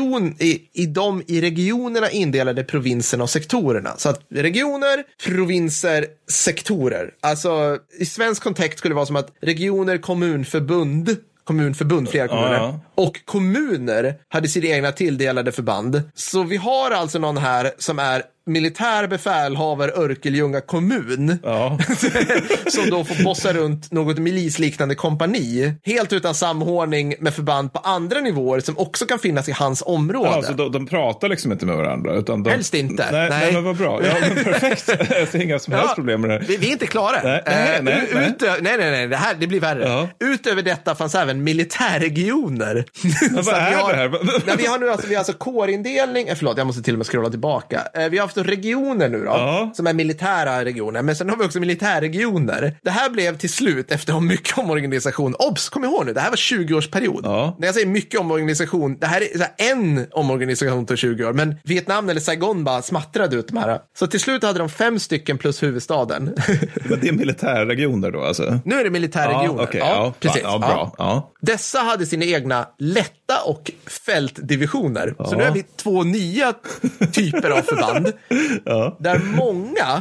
i regionerna indelade provinserna och sektorerna. Så att regioner, provinser, sektorer. Alltså i svensk kontext skulle det vara som att regioner, kommunförbund, flera kommuner. Och kommuner hade sina egna tilldelade förband. Så vi har alltså någon här som är militär befälhavare Örkelljunga kommun som då får bossa runt något milisliknande kompani helt utan samordning med förband på andra nivåer som också kan finnas i hans område. Ja, alltså de pratar liksom inte med varandra utan helst inte. Nej, men vad bra. Ja, men perfekt. Jag ser inga som helst problem med det här. Vi är inte klara. Nej. Det blir värre. Ja. Utöver detta fanns även militärregioner. Vad är det här? Vi har nu alltså kårindelning. Förlåt, jag måste till och med scrolla tillbaka. Vi har haft regioner nu då, som är militära regioner, men sen har vi också militärregioner. Det här blev till slut efter mycket omorganisation. Kom ihåg nu, det här var 20-årsperiod. När jag säger mycket omorganisation, det här är så här en omorganisation till 20 år, men Vietnam eller Saigon bara smattrade ut de här. Så till slut hade de 5 stycken plus huvudstaden. Men det är militärregioner då alltså? Nu är det militärregioner. Okay. Precis. Bra. Ja. Dessa hade sina egna lätta och fältdivisioner. Så nu har vi 2 nya typer av förband. Där många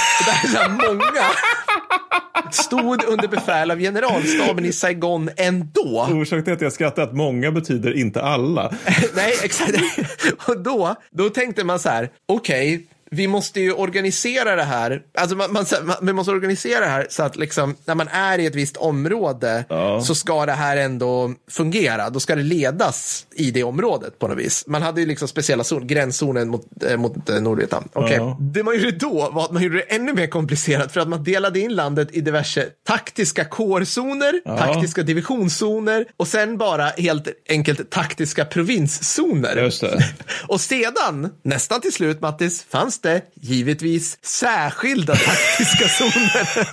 stod under befäl av generalstaben i Saigon ändå. Orsaken till att jag skrattar att många betyder inte alla. Nej, exakt. Och då tänkte man så här, okej, vi måste ju organisera det här. Alltså vi måste organisera det här så att liksom, när man är i ett visst område så ska det här ändå fungera. Då ska det ledas i det området på något vis. Man hade ju liksom speciella gränszonen mot Nordvietnam. Det man gjorde då var att man gjorde det ännu mer komplicerat för att man delade in landet i diverse taktiska kårzoner, taktiska divisionszoner och sen bara helt enkelt taktiska provinszoner. Just det. Och sedan, nästan till slut, Mattis, fanns det givetvis särskilda taktiska zoner.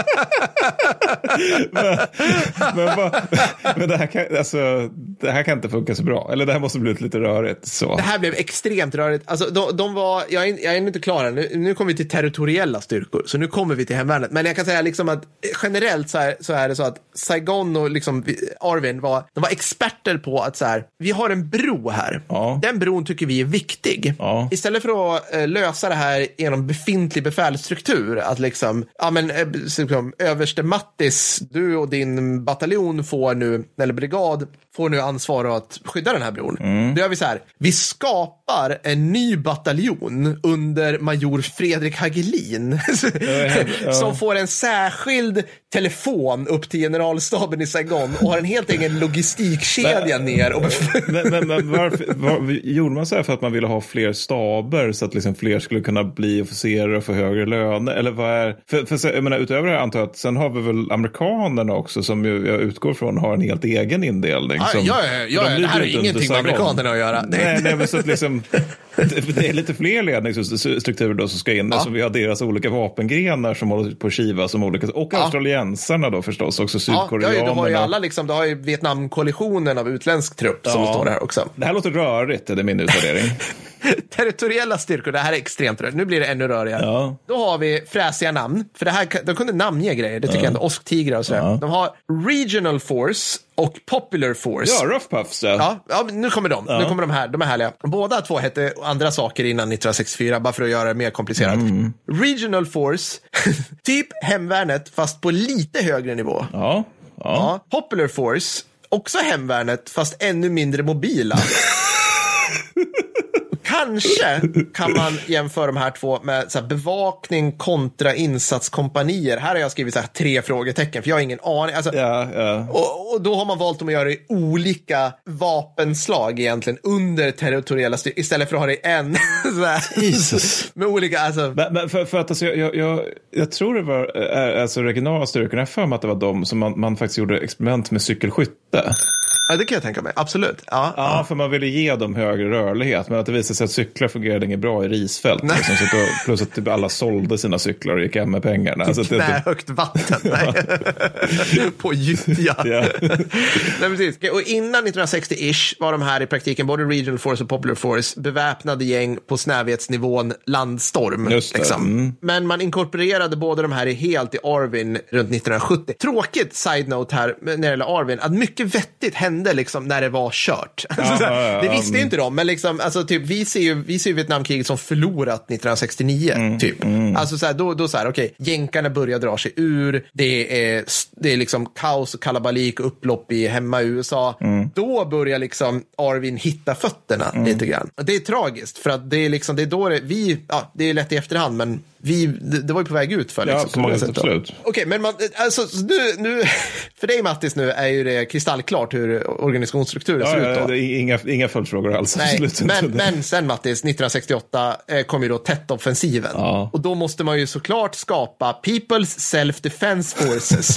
men det här kan inte funka så bra. Eller det här måste bli lite rörigt. Så. Det här blev extremt rörigt. Alltså, de var, jag är inte klar här. Nu kommer vi till territoriella styrkor. Så nu kommer vi till hemvärnet. Men jag kan säga liksom att generellt så är det så att Saigon och liksom Arvin de var experter på att så här, vi har en bro här. Ja. Den bron tycker vi är viktig. Ja. Istället för att lösa det här genom befintlig befälsstruktur, att liksom, överste Mattis, du och din bataljon får nu, eller brigad får nu ansvar att skydda den här bron. Då gör vi så här, vi skapar en ny bataljon under major Fredrik Hagelin som får en särskild telefon upp till generalstaben i Saigon och har en helt egen logistikkedja ner. Men varför gjorde man så här för att man ville ha fler staber så att liksom fler skulle kunna bli officerer och få högre löner? Eller vad är... För jag menar, utöver det här antar jag att sen har vi väl amerikanerna också som jag utgår från har en helt egen indelning. Ja, det här är ingenting med amerikanerna att göra. Nej, men så att liksom, det är lite fler ledningsstrukturer då som ska in. Alltså vi har deras olika vapengrenar som håller på Shiva som olika, och australiensarna då förstås, också sydkoreanerna. Ja, du har ju alla liksom, du har ju Vietnamkoalitionen av utländsk trupp som står här också. Det här låter rörigt, det är min utvärdering. Territoriella styrkor, det här är extremt rörigt. Nu blir det ännu rörigare. Ja. Då har vi fräsiga namn. För det här, de kunde namnge grejer. Det tycker jag inte. Osktigrar och sådär. Ja. De har Regional Force och Popular Force. Ja, Rough Puffs. Ja, nu kommer de. Nu kommer de här. De är härliga. Båda två hette andra saker innan 1964, bara för att göra det mer komplicerat. Regional Force, typ hemvärnet, fast på lite högre nivå. Ja. Popular Force, också hemvärnet, fast ännu mindre mobila. Kanske kan man jämföra de här två med så här bevakning kontra insatskompanier. Här har jag skrivit så här 3 frågetecken, för jag har ingen aning. Alltså, och då har man valt att göra det i olika vapenslag egentligen under territoriella styrkor istället för att ha det i en. Så här, Jesus. Med olika, alltså. Men för att alltså, jag tror det var alltså regionala styrkorna, för mig att det var de som man faktiskt gjorde experiment med cykelskytte. Ja, det kan jag tänka mig. Absolut. Ja, för man ville ge dem högre rörlighet. Men att det visade sig att cyklar fungerade inget bra i risfält. Liksom, så plus att typ alla sålde sina cyklar och gick hem med pengarna. Alltså, högt vatten. På gyttja. Nej, precis. Och innan 1960-ish var de här i praktiken både Regional Force och Popular Force beväpnade gäng på snävhetsnivån landstorm. Liksom. Men man inkorporerade båda de här helt i Arvin runt 1970. Tråkigt side-note här när det gäller Arvin, att mycket vettigt hände liksom när det var kört. Det visste ju inte de, men liksom, alltså, typ, vi ser ju Vietnamkriget som förlorat 1969 typ. Alltså så här, då så här, okej, jänkarna börjar dra sig ur, det är liksom kaos och kalabalik och upplopp hemma i USA. Då börjar liksom Arvin hitta fötterna lite grann. Det är tragiskt, för att det är liksom, det är då det är lätt i efterhand, men det var ju på väg ut för liksom, på många sätt. Absolut. Okej, men alltså nu för dig Mattis nu är ju det kristallklart hur organisationsstrukturen ser ut då. Det är inga följdfrågor alls. Nej, men sen Mattis, 1968 kom ju då Tet-offensiven. Ja. Och då måste man ju såklart skapa People's Self-Defense Forces.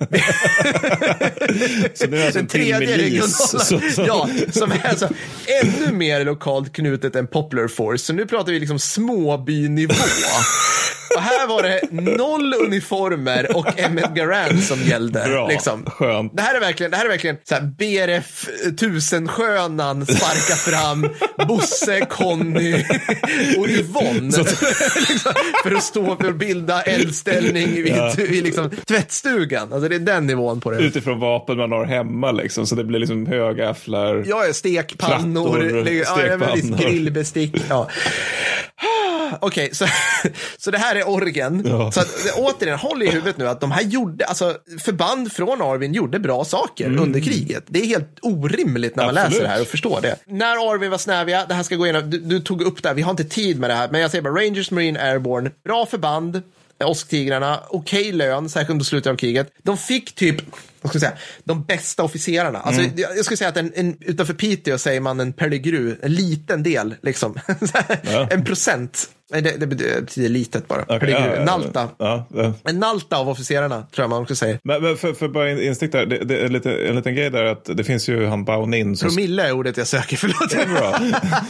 Så nu är alltså den tredje regionala. Ja, som är alltså ännu mer lokalt knutet än Popular Force. Så nu pratar vi liksom småbynivå. Och här var det 0 uniformer och Emmett Garand som gällde. Bra, liksom. Skönt. Det här är verkligen så här, BRF 1000-skönan sparka fram Bosse, Conny och Yvonne liksom, för att stå för att bilda eldställning vid liksom, tvättstugan. Alltså det är den nivån på det. Utifrån vapen man har hemma liksom, så det blir liksom högafflar. Ja, stekpannor, grillbestick. Ja. Okej, så det här är Oregon. Ja. Så att, återigen, håll i huvudet nu att de här förband från Arvin gjorde bra saker under kriget. Det är helt orimligt när man läser det här och förstår det. När Arvin var snäviga, det här ska gå igenom, du tog upp det här, vi har inte tid med det här, men jag säger bara Rangers, Marine, Airborne, bra förband, Osktigrarna, okej lön, särskilt under slutet av kriget. De fick typ vad ska jag säga, de bästa officerarna. Alltså, jag skulle säga att utanför Piteå säger man en Pellegru, en liten del liksom. En procent. Nej, det betyder litet bara. Okay, Nalta. En Nalta av officerarna, tror jag man också säger. Men för bara instick där, det är en liten grej där att det finns ju han Baunin. Promille är ordet jag söker, förlåt. Det är bra.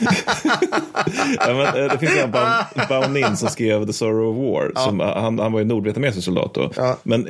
Men det finns ju han Baunin som skrev The Sorrow of War. Som, han var ju nordvietnamesisk soldat då. Ja. Men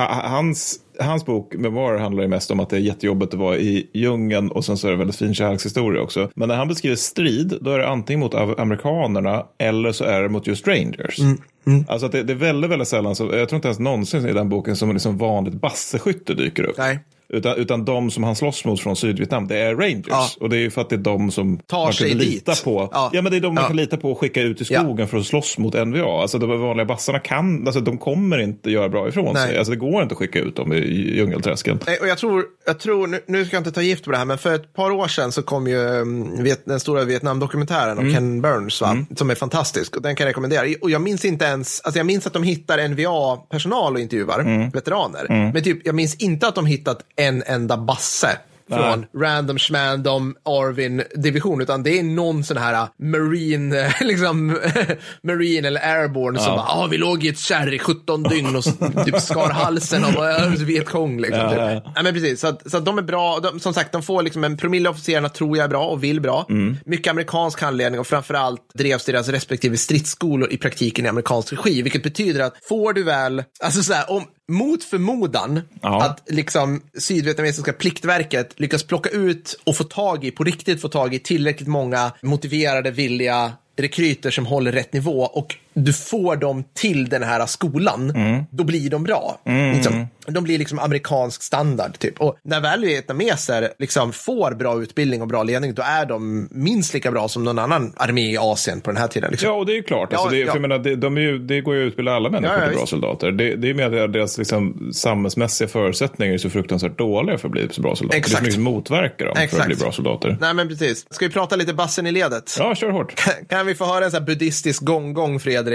hans bok Memoir handlar ju mest om att det är jättejobbigt att vara i djungeln och sen så är det väldigt fin kärlekshistoria också. Men när han beskriver strid, då är det antingen mot amerikanerna eller så är det mot just Rangers. Alltså att det är väldigt, väldigt sällan, så jag tror inte ens någonsin i den boken som liksom vanligt basseskytte dyker upp. Nej. Utan de som han slåss mot från Sydvietnam, det är Rangers. Ja. Och det är ju för att det är de som tar sig dit. Lita på. Ja, men det är de man kan lita på och skicka ut i skogen för att slåss mot NVA. Alltså de vanliga bassarna de kommer inte göra bra ifrån sig. Alltså det går inte att skicka ut dem i djungelträsken. Nej, och jag tror nu ska jag inte ta gift på det här, men för ett par år sedan så kom ju den stora Vietnam-dokumentären av Ken Burns, som är fantastisk. Och den kan jag rekommendera. Och jag minns inte ens, alltså jag minns att de hittar NVA-personal och intervjuar veteraner. Men typ, jag minns inte att de hittat en enda basse från random schmandom Arvin-division, utan det är någon sån här marine liksom marine eller airborne som bara, vi låg i ett kärr i 17 dygn och typ skar halsen av Vietkong liksom. Typ. Ja, men precis, så att de är bra, som sagt, de får liksom en promille av officerarna tror jag är bra och vill bra. Mycket amerikansk handledning och framförallt drevs deras respektive stridsskolor i praktiken i amerikansk regi, vilket betyder att får du väl, alltså så här, om mot förmodan att liksom sydvietnamesiska pliktverket lyckas plocka ut och på riktigt få tag i tillräckligt många motiverade, villiga rekryter som håller rätt nivå och du får dem till den här skolan, då blir de bra. Liksom. De blir liksom amerikansk standard typ. Och när väl vietnameser liksom får bra utbildning och bra ledning, då är de minst lika bra som någon annan armé i Asien på den här tiden. Liksom. Ja, och det är ju klart. Alltså, för jag menar, det går ju att utbilda alla människor till bra soldater. Det är med att deras liksom, samhällsmässiga förutsättningar är så fruktansvärt dåliga för att bli så bra soldater. Exakt. Det är så mycket motverkar dem för att bli bra soldater. Nej, men precis. Ska vi prata lite bassen i ledet? Ja, kör hårt. Kan vi få höra en sån här buddhistisk gång, Fredrik?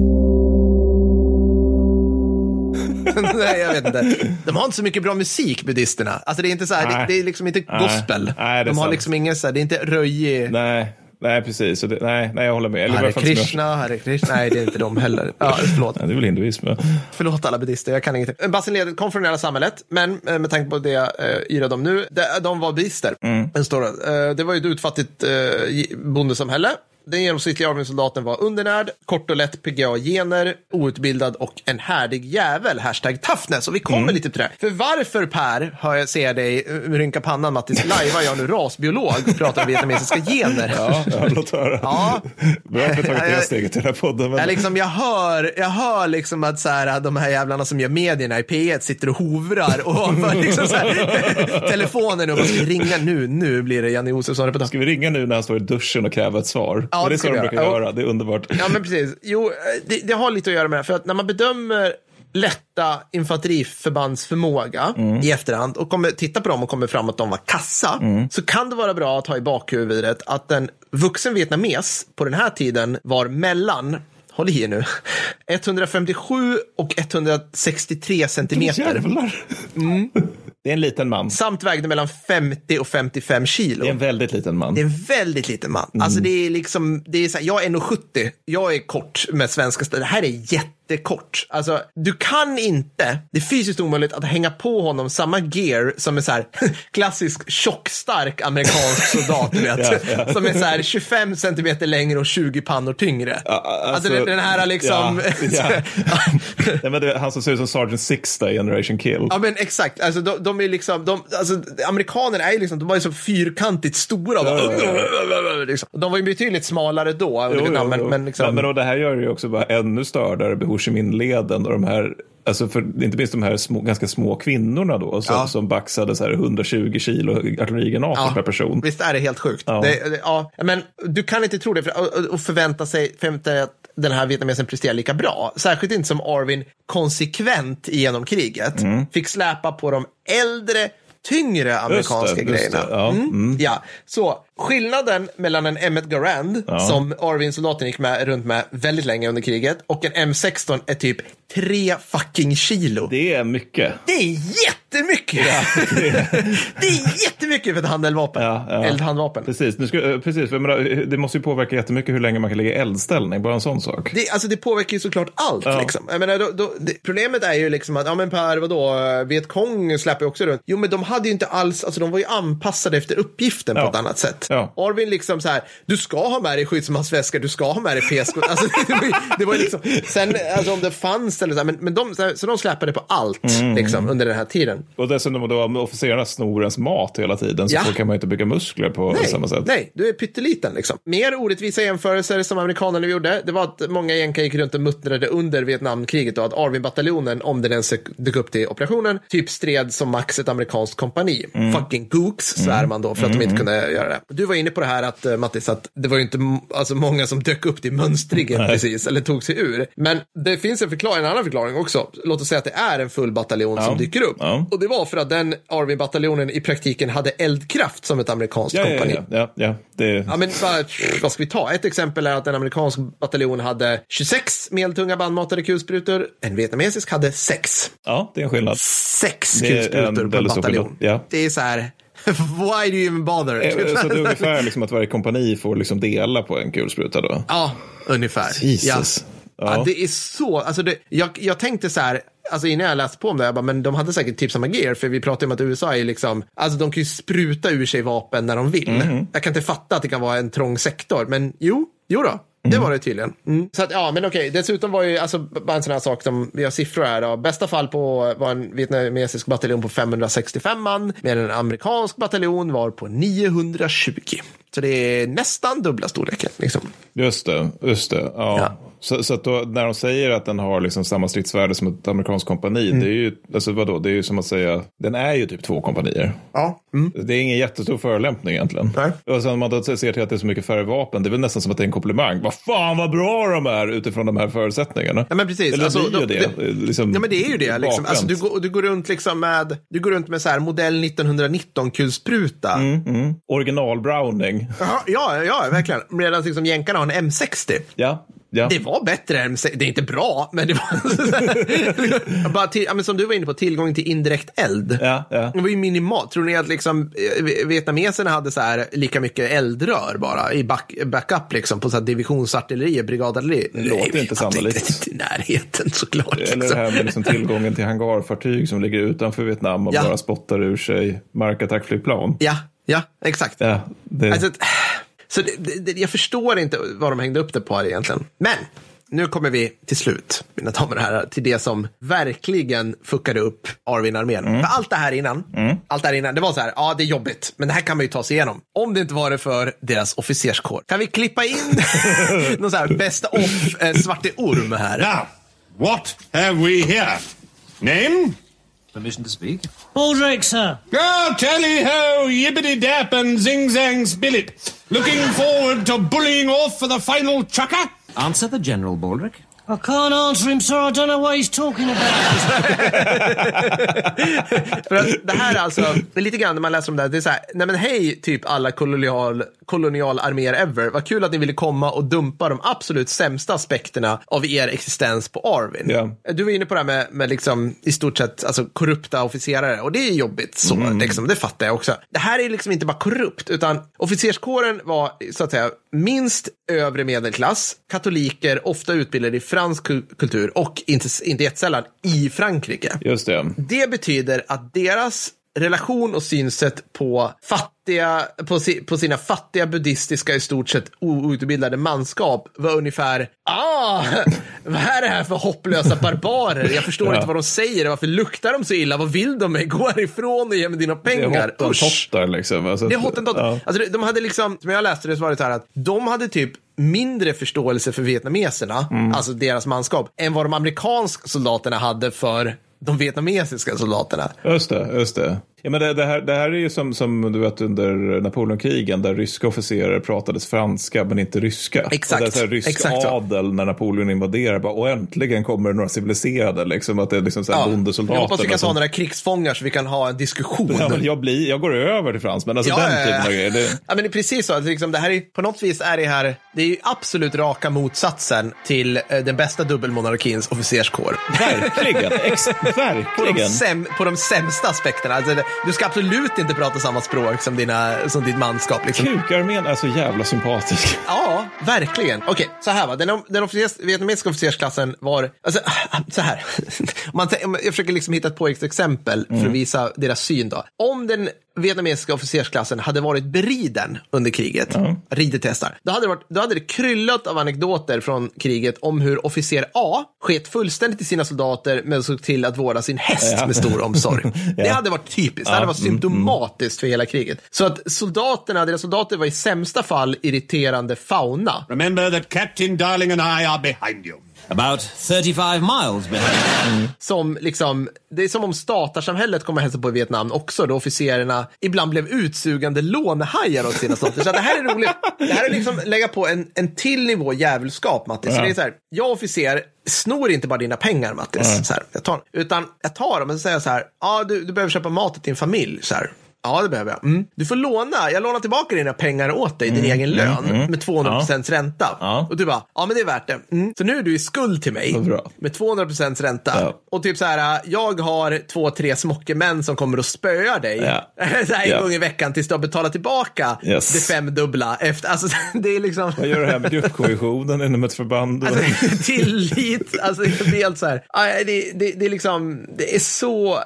Nej, jag vet inte. De har inte så mycket bra musik, buddhisterna. Alltså det är inte så här, det är liksom inte gospel. Nej, de har sant. Liksom ingen så här, det är inte röjig. Nej, precis. Nej, jag håller med. Hare Krishna. Nej, det är inte de heller. Ja, förlåt. Nej, det är väl hinduism. Förlåt alla buddhister, jag kan ingenting. Basenledet kom från hela samhället, men med tanke på det jag yrar dem nu, de var buddister. Det var ju ett utfattigt bondesamhälle. Den genomsnittliga armésoldaten var undernärd, kort och lätt PGA-gener, outbildad och en härdig jävel, #toughness. Och vi kommer lite till det. För varför, Per, ser jag dig rynka pannan, Mattis, lajvar jag nu rasbiolog och pratar om vietnamesiska gener? Ja, låt höra. Ja. Bra att vi tagit det steget till den här podden. Men... Jag hör liksom att så här, de här jävlarna som gör medierna i P1 sitter och hovrar och har liksom så här, telefonen och bara ska ringa nu blir det Janne Josefsson. Ska vi ringa nu när han står i duschen och kräver ett svar? Ja, det är så de brukar göra, det är underbart. Ja, men precis. Jo, det har lite att göra med det. För att när man bedömer lätta infanteriförbands förmåga i efterhand och titta på dem och kommer fram att de var kassa, så kan det vara bra att ha i bakhuvudet att en vuxen vietnames på den här tiden var mellan, håll i nu, 157 och 163 centimeter. Jävlar! Det är en liten man. Samt vägde mellan 50 och 55 kilo. Det är en väldigt liten man. Det är en väldigt liten man. Alltså det är liksom, det är så här, jag är 1,70. Jag är kort med svenska. Det här är jättekort. Alltså, du kan inte, det är fysiskt omöjligt att hänga på honom samma gear som är så här klassisk tjockstark amerikansk soldat, du vet. Som är så här 25 centimeter längre och 20 pannor tyngre. Alltså den här liksom... Ja, men han som ser ut som Sergeant Six i Generation Kill. Ja, men exakt. Alltså de är liksom, alltså amerikanerna är liksom, de var ju så fyrkantigt stora. Liksom. De var ju betydligt smalare då. Men liksom... Men och det här gör ju också bara ännu större Ho Chi Minh-leden och de här, alltså för inte minst de här ganska små kvinnorna då som baxade så här 120 kilo artillerigranater per person. Visst är det helt sjukt. Men du kan inte tro det och förvänta sig att den här vietnamesen presterar lika bra. Särskilt inte som Arvin konsekvent genom kriget fick släpa på de äldre, tyngre amerikanska grejerna. Ja. Ja, så skillnaden mellan en M1 Garand som Arvin-soldaten gick runt med väldigt länge under kriget och en M16 är typ 3 fucking kilo. Det är mycket. Det är jättemycket. Ja, det är jättemycket för ett handeldvapen. Eldhandvapen. Precis. Precis. Det måste ju påverka jättemycket hur länge man kan lägga eldställning. Bara en sån sak. Det påverkar ju såklart allt. Liksom. Jag menar, problemet är ju liksom att men Per, vadå? Vietkong släpper ju också runt. Jo, men de hade ju inte alls, alltså de var ju anpassade efter uppgiften på ett annat sätt. Ja. Arvin liksom så här, du ska ha med dig skyddsmassväskor, du ska ha med dig p-skor. Alltså, det var ju liksom, sen alltså, om det fanns eller så här, men de släppade på allt liksom, under den här tiden. Och dessutom då officerarna snor ens mat hela tiden, så då kan man ju inte bygga muskler på samma sätt. Nej, du är pytteliten liksom. Mer orättvisa jämförelser som amerikanerna gjorde, det var att många jänkar gick runt och muttrade under Vietnamkriget och att Arvin-bataljonen, om den ens dök upp till operationen, typ stred som max ett amerikanskt kompani. Fucking gooks, svär man då, för att de inte kunde göra det. Du var inne på det här att, Mattis, att det var ju inte alltså, många som dök upp till mönstringen precis, eller tog sig ur. Men det finns en annan förklaring också. Låt oss säga att det är en full bataljon som dyker upp. Och det var för att den Arvin-bataljonen i praktiken hade eldkraft som ett amerikanskt kompani. Ja, men vad ska vi ta? Ett exempel är att en amerikansk bataljon hade 26 medeltunga bandmatade kulsprutor. En vietnamesisk hade 6. Ja, det är en skillnad. 6 kulsprutor på en bataljon. Ja. Det är så här... Why do you even bother? Så det är ungefär liksom att varje kompani får liksom dela på en kulspruta då? Ja, ungefär. Jesus. Ja, det är så... Alltså jag tänkte så här... Alltså innan jag läste på om det, jag bara, men de hade säkert typ samma gear, för vi pratar om att USA är liksom, alltså de kan ju spruta ur sig vapen när de vill. Jag kan inte fatta att det kan vara en trång sektor, men jo då. Det var det tydligen. Så att, ja, men okej. Dessutom var ju, alltså, bara en sån här sak som, vi har siffror här då. Bästa fall var en vietnamesisk bataljon på 565 man, medan en amerikansk bataljon var på 920. Så det är nästan dubbla storleken, liksom. Just det. Ja. Så att då, när de säger att den har liksom samma stridsvärde som ett amerikanskt kompani, det är ju, alltså vadå, det är ju som att säga, den är ju typ 2 kompanier. Ja. Det är ingen jättestor förolämpning egentligen. Nej. Och sen man då ser till att det är så mycket färre vapen, det är väl nästan som att det är en komplimang. Vad fan vad bra de är utifrån de här förutsättningarna. Ja, men precis. Eller alltså, det är ju det. Liksom, ja, men det är ju det. Liksom. Alltså, du går runt liksom med så här modell 1919 kulspruta. Original Browning. Ja, verkligen. Medan liksom jänkarna har en M60. Ja. Det var bättre än, det är inte bra, men det var bara men som du var inne på, tillgång till indirekt eld. Ja. Det var ju minimalt. Tror ni att liksom vietnameserna hade så här lika mycket eldrör bara i backup liksom på så här divisionsartilleri, brigadartilleri? Låter inte sannolikt. Inte i närheten såklart. Eller liksom. Det här med liksom tillgången till hangarfartyg som ligger utanför Vietnam och bara spottar ur sig markattackflygplan. Ja, exakt. Ja, alltså, så jag förstår inte vad de hängde upp det på här egentligen. Men nu kommer vi till slut, mina damer och herrar, till det som verkligen fuckade upp Arvin-armén. För allt det här innan, det var så här, det är jobbigt, men det här kan man ju ta sig igenom. Om det inte var det för deras officerskår. Kan vi klippa in någon så här best of Svarte Orm här? Now, what have we here? Name? Permission to speak? Baldrick, sir. Go, tally-ho, yippity-dap and zing-zang-spillit. Looking forward to bullying off for the final chucker? Answer the General, Baldrick. I can't answer him, sir. I don't know what he's talking about. För att det här alltså, det är lite grann när man läser om det här, det är så här, nej men hej typ alla kolonialarméer ever. Vad kul att ni ville komma och dumpa de absolut sämsta aspekterna av er existens på Arvin. Yeah. Du var inne på det här med liksom i stort sett alltså korrupta officerare, och det är jobbigt så liksom, det fattar jag också. Det här är liksom inte bara korrupt, utan officerskåren var så att säga minst övre medelklass, katoliker, ofta utbildade i fransk kultur och inte jättesällan i Frankrike. Just det. Det betyder att deras relation och synsätt på sina fattiga buddhistiska i stort sett outbildade manskap var ungefär vad är det här för hopplösa barbarer? Jag förstår inte vad de säger. Varför luktar de så illa? Vad vill de mig? Gå härifrån och ge mig dina pengar. Det är hottentotter liksom. Alltså, det är hottentotter. Ja. Alltså, de hade liksom, som jag läste det så var det så här att de hade typ mindre förståelse för vietnameserna, alltså deras manskap, än vad de amerikanska soldaterna hade för de vietnamesiska soldaterna. Just det. Ja, men det här är ju som du vet under Napoleonkrigen där ryska officerare pratades franska men inte ryska. Exakt. Och det är så här rysk adel när Napoleon invaderar bara, och äntligen kommer några civiliserade liksom, att det är liksom så här bondesoldater. Jag hoppas vi kan ta några krigsfångar så vi kan ha en diskussion. Ja, men jag går över till fransmän, alltså den typen av grejer. Ja, men det är precis så att liksom, det här är, på något vis är det är ju absolut raka motsatsen till den bästa dubbelmonarkins officerskår. Verkligen, verkligen. På de sämsta aspekterna. Alltså, du ska absolut inte prata samma språk som ditt manskap. Liksom. Kukarmén är så jävla sympatisk. Ja, verkligen. Okej, så här va. Den vietnamesiska officersklassen var... Alltså, så här. Jag försöker liksom hitta ett exempel för att visa deras syn då. Om den vietnamesiska officersklassen hade varit beriden under kriget, ridetestar, då hade det kryllat av anekdoter från kriget om hur officer A sket fullständigt i sina soldater men såg till att vårda sin häst med stor omsorg. Det hade varit typiskt, det hade varit symptomatiskt för hela kriget. Så att deras soldater var i sämsta fall irriterande fauna. Remember that Captain Darling and I are behind you. About 35 miles behind. Som liksom, det är som om statarsamhället kommer hälsa på i Vietnam också, då officerarna ibland blev utsugande lånehajar åt sina soldater. Så det här är roligt. Det här är liksom lägga på en till nivå jävelskap, Mattis. Så det är så här, jag officer snor inte bara dina pengar, Mattis. Så här, jag tar dem och så säger jag så här, du behöver köpa mat till din familj, så här. Ja, det behöver jag. Du får jag lånar tillbaka dina pengar åt dig, din egen lön, med 200% ränta. Och du bara, men det är värt det. Så nu är du i skuld till mig med 200% ränta. Och typ så här, jag har 2-3 smockemän som kommer att spöa dig så här en gång i veckan tills du har betalat tillbaka det 5-dubbla efter. Alltså, det är liksom... Vad gör det här med gruppkohesionen inom ett förband? Alltså, tillit, alltså det är helt så här. Det är liksom, det är så,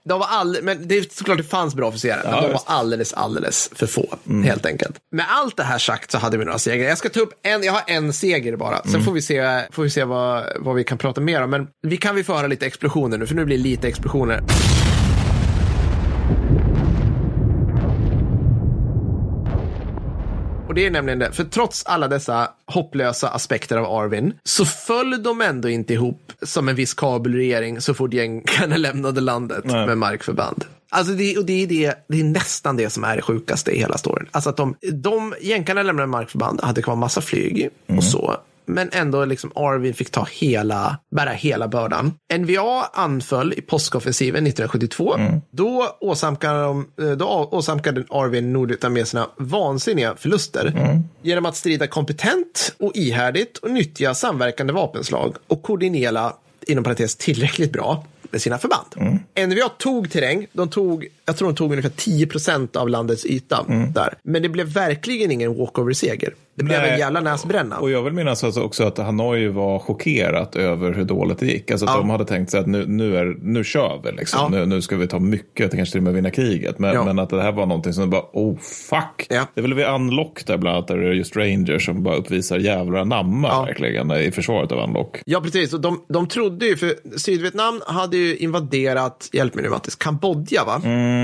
men det är såklart det fanns bra officerare. Men de var alldeles för få, helt enkelt. Med allt det här sagt så hade vi några segrar. Jag ska ta upp jag har en seger bara. Sen får vi se vad vi kan prata mer om. Men vi få höra lite explosioner nu, för nu blir det lite explosioner. Och det är nämligen det, för trots alla dessa hopplösa aspekter av Arvin så föll de ändå inte ihop som en viss kabelregering så fort gängarna lämnade landet med markförband. Alltså det är nästan det som är det sjukaste i hela storyn. Alltså att de jänkarna lämnade markförband, hade kvar massa flyg och så. Men ändå liksom Arvin fick bära hela bördan. NVA anföll i påskoffensiven 1972. Då åsamkade Arvin nordvietnameserna vansinniga förluster genom att strida kompetent och ihärdigt och nyttja samverkande vapenslag och koordinera, inom parentes, tillräckligt bra med sina förband. NVA tog terräng. Jag tror de tog ungefär 10% av landets yta där. Men det blev verkligen ingen walkover-seger. Det blev en jävla näsbränna. Och jag vill minnas alltså också att Hanoi var chockerat över hur dåligt det gick. Alltså att de hade tänkt sig att nu kör vi liksom. Nu ska vi ta mycket, kanske till och med vinna kriget. Men att det här var någonting som bara, fuck. Ja. Det ville vi Unlock där bland annat, där det är just Rangers som bara uppvisar jävla namma verkligen i försvaret av Unlock. Ja, precis. Och de trodde ju, för Sydvietnam hade ju invaderat, hjälp mig nu Mattis, Kambodja va?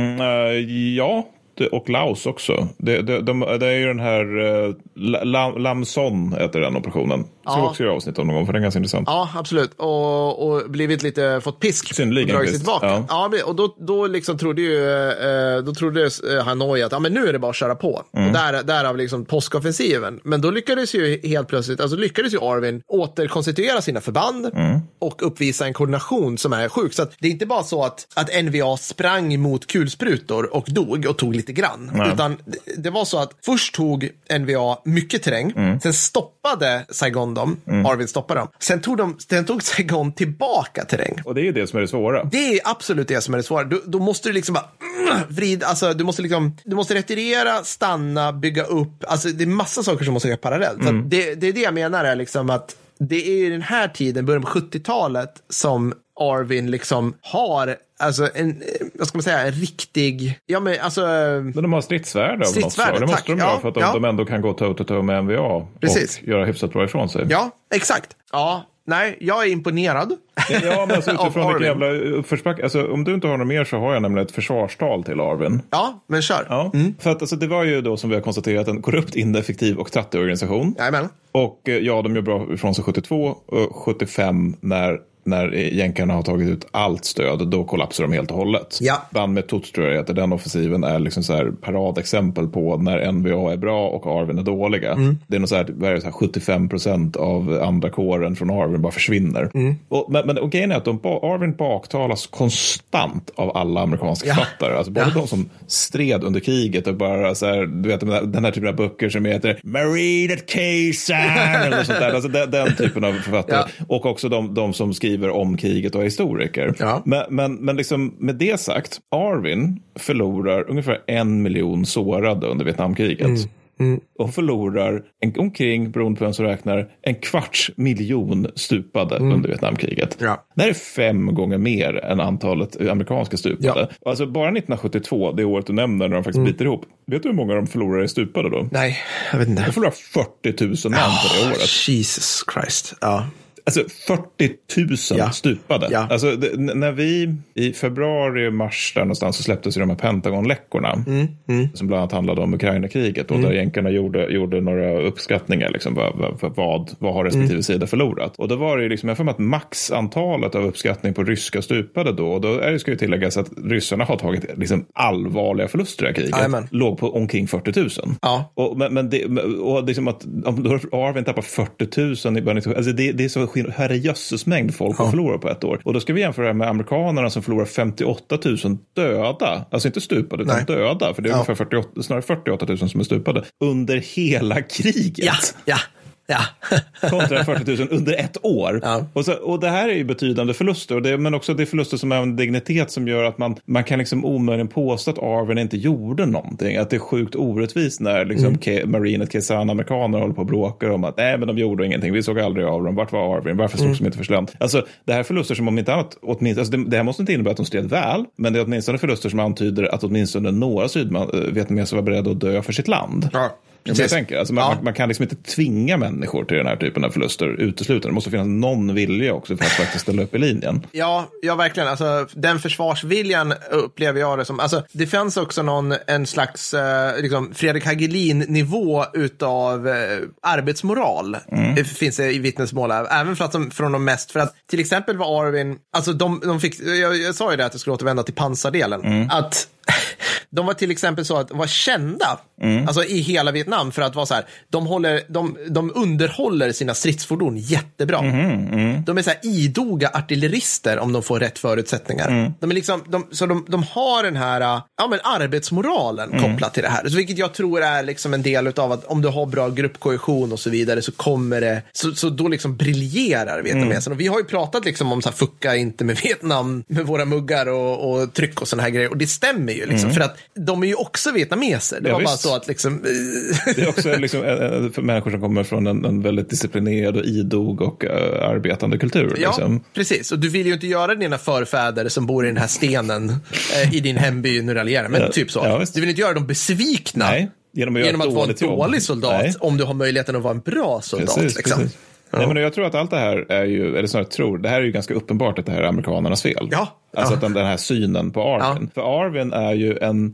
Ja. Och Laos också. Det är ju den här Lam Son heter den operationen. Ska vi också göra avsnitt om någon gång, för den är ganska intressant. Ja, absolut. Och blivit lite, fått pisk. Synnerligen dragit sig tillbaka. Ja, och då liksom trodde Hanoi att men nu är det bara att köra på. Och därav liksom påskoffensiven. Men då lyckades ju helt plötsligt, Arvin återkonstituera sina förband och uppvisa en koordination som är sjuk. Så att det är inte bara så att NVA sprang mot kulsprutor och dog och tog lite grann. Utan det var så att först tog NVA mycket terräng. Sen stoppade Saigon dem. Arvin stoppade dem. Sen tog Saigon tillbaka terräng. Och det är ju det som är det svåra. Det är absolut det som är det svåra. Då måste du liksom bara vrida, alltså du måste retirera, stanna, bygga upp. Alltså det är massa saker som måste göra parallellt. Så det är det jag menar är liksom att det är i den här tiden, början på 70-talet, som Arvin liksom har alltså en riktig, men de har stridsvärde av något slag. Det måste de göra för att de ändå kan gå toe med NVA. Precis. Och göra hyfsat bra ifrån sig. Ja, exakt. Ja, nej, jag är imponerad. Ja, men alltså utifrån vilka jävla uppförsback. Alltså om du inte har något mer så har jag nämligen ett försvarstal till Arvin. Ja, men kör. Ja, för att alltså, det var ju då som vi har konstaterat en korrupt, ineffektiv och trattig organisation. Jajamän. Och de gör bra ifrån sig 72 och 75 när när jänkarna har tagit ut allt stöd, då kollapsar de helt och hållet. Ja. Band med Tuts tror jag att den offensiven är liksom så här paradexempel på när NVA är bra och Arvin är dåliga. Det är nog så här 75% av andra kåren från Arvin bara försvinner. Men grejen är att Arvin baktalas konstant av alla amerikanska författare. Alltså både de som stred under kriget och bara så här, du vet den här typen av böcker som heter Marine at Kaysan eller sånt där. Alltså den typen av författare. Och också de som skriver om kriget och är historiker. Men liksom med det sagt, Arvin förlorar ungefär 1 miljon sårade under Vietnamkriget. Och förlorar omkring, beroende på vem som räknar, 250 000 stupade under Vietnamkriget. Det här är 5 gånger mer än antalet amerikanska stupade. Alltså bara 1972, det året du nämner när de faktiskt biter ihop. Vet du hur många de förlorar i stupade då? Nej, jag vet inte. De förlorar 40 000 man på det året. Jesus Christ, Alltså 40 000 stupade. Alltså när vi i februari och mars där någonstans så släpptes ju de här Pentagon-läckorna som bland annat handlade om Ukraina-kriget och där jänkarna gjorde några uppskattningar liksom, vad har respektive sida förlorat. Och då var det ju liksom, jag får med att maxantalet av uppskattning på ryska stupade då, och då ska ju tilläggas att ryssarna har tagit liksom allvarliga förluster i kriget. Låg på omkring 40 000. Men det, och liksom att om då Arvin tappar 40 000 i början, alltså det är så herrejösses mängd folk har förlorat på ett år. Och då ska vi jämföra med amerikanerna som förlorar 58 000 döda. Alltså inte stupade utan döda. För det är ungefär snarare 48 000 som är stupade. Under hela kriget. Kontra 40 000 under ett år. Och det här är ju betydande förluster. Men också det är förluster som är en dignitet som gör att man kan liksom omöjligen påstå att Arvin inte gjorde någonting. Att det är sjukt orättvist när liksom Marine at Kaysan amerikaner håller på och bråkar om att nej men de gjorde ingenting. Vi såg aldrig av dem. Vart var Arvin? Varför slogs de inte för slant? Alltså det här är förluster som om inte annat åtminstone, alltså det här måste inte innebära att de stred väl, men det är åtminstone förluster som antyder att åtminstone några sydvietnameser var beredda att dö för sitt land. Jag tänker, alltså man kan liksom inte tvinga människor till den här typen av förluster uteslutande. Det måste finnas någon vilja också för att faktiskt ställa upp i linjen. Ja, verkligen. Alltså, den försvarsviljan upplever jag det som. Alltså, det fanns också en slags liksom Fredrik Hagelin-nivå utav arbetsmoral. Det finns i vittnesmål. Även från de mest. För att till exempel var Arvin, alltså de fick, jag sa ju det att jag skulle återvända till pansardelen. Att de var till exempel så att de var kända alltså i hela Vietnam för att vara så här, de underhåller sina stridsfordon jättebra. De är så här idoga artillerister om de får rätt förutsättningar. De är liksom de har den här arbetsmoralen kopplat till det här. Så vilket jag tror är liksom en del utav att om du har bra gruppkohesion och så vidare så kommer det så då liksom briljerar vietnameserna. Och vi har ju pratat liksom om så här, fucka inte med Vietnam med våra muggar och tryck och såna här grejer, och det stämmer ju liksom, för att de är ju också vietnameser. Det var bara så att liksom det är också liksom för människor som kommer från en väldigt disciplinerad och idog och arbetande kultur. Liksom. Precis. Och du vill ju inte göra dina förfäder som bor i den här stenen i din hemby nu raljerar, men typ så. Du vill inte göra dem besvikna genom att vara en dålig soldat om du har möjligheten att vara en bra soldat. Precis, liksom. Precis. Nej, men jag tror att allt det här är ju, eller snarare det här är ju ganska uppenbart att det här är amerikanernas fel. Alltså att den här synen på Arvin. För Arvin är ju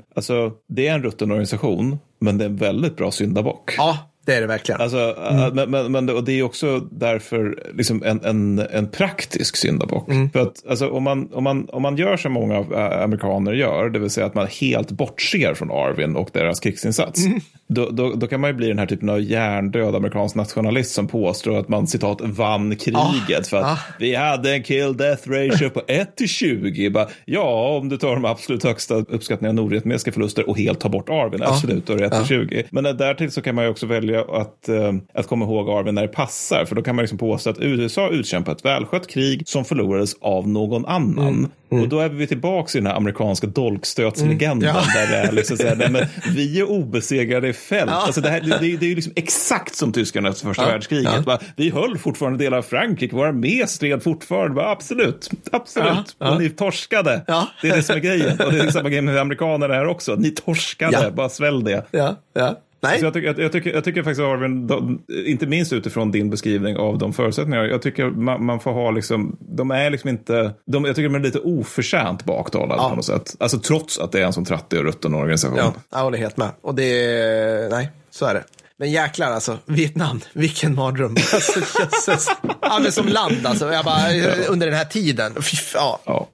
det är en rutten organisation, men det är en väldigt bra syndabock. Det är det verkligen. Alltså, men och det är också därför liksom en praktisk syndabock. För att alltså, om man gör som många amerikaner gör, det vill säga att man helt bortser från Arvin och deras krigsinsats, då kan man ju bli den här typen av hjärndöd amerikansk nationalist som påstår att man citat vann kriget för att vi hade en kill-death ratio på 1-20. Om du tar de absolut högsta uppskattningarna av nordvietnamesiska förluster och helt tar bort Arvin, absolut, då är det 1-20. Men därtill så kan man ju också välja att komma ihåg Arvin när det passar, för då kan man liksom påstå att USA utkämpade ett välskött krig som förlorades av någon annan. Och då är vi tillbaka i den här amerikanska dolkstötslegenden där det är liksom såhär, men vi är obesegrade i fält. Alltså det är ju liksom exakt som tyskarna efter första världskriget. Vi höll fortfarande delar av Frankrike, våra armé stred fortfarande. Absolut. Och ni torskade. Det är det som är grejen. Och det är samma grej med amerikanerna här också. Ni torskade, bara svälj det. Nej. Så jag tycker faktiskt Arvin, inte minst utifrån din beskrivning av de förutsättningarna, jag tycker man får ha liksom, de är liksom inte, jag tycker de är lite oförtjänt baktalade på något sätt. Alltså trots att det är en sån trattig och rutten organisation. Jag håller helt med. Och det, nej, så är det. Men jäklar alltså, Vietnam, vilken mardröm. Alltså, jösses. Ja, men som land alltså, jag bara, under den här tiden. Ja.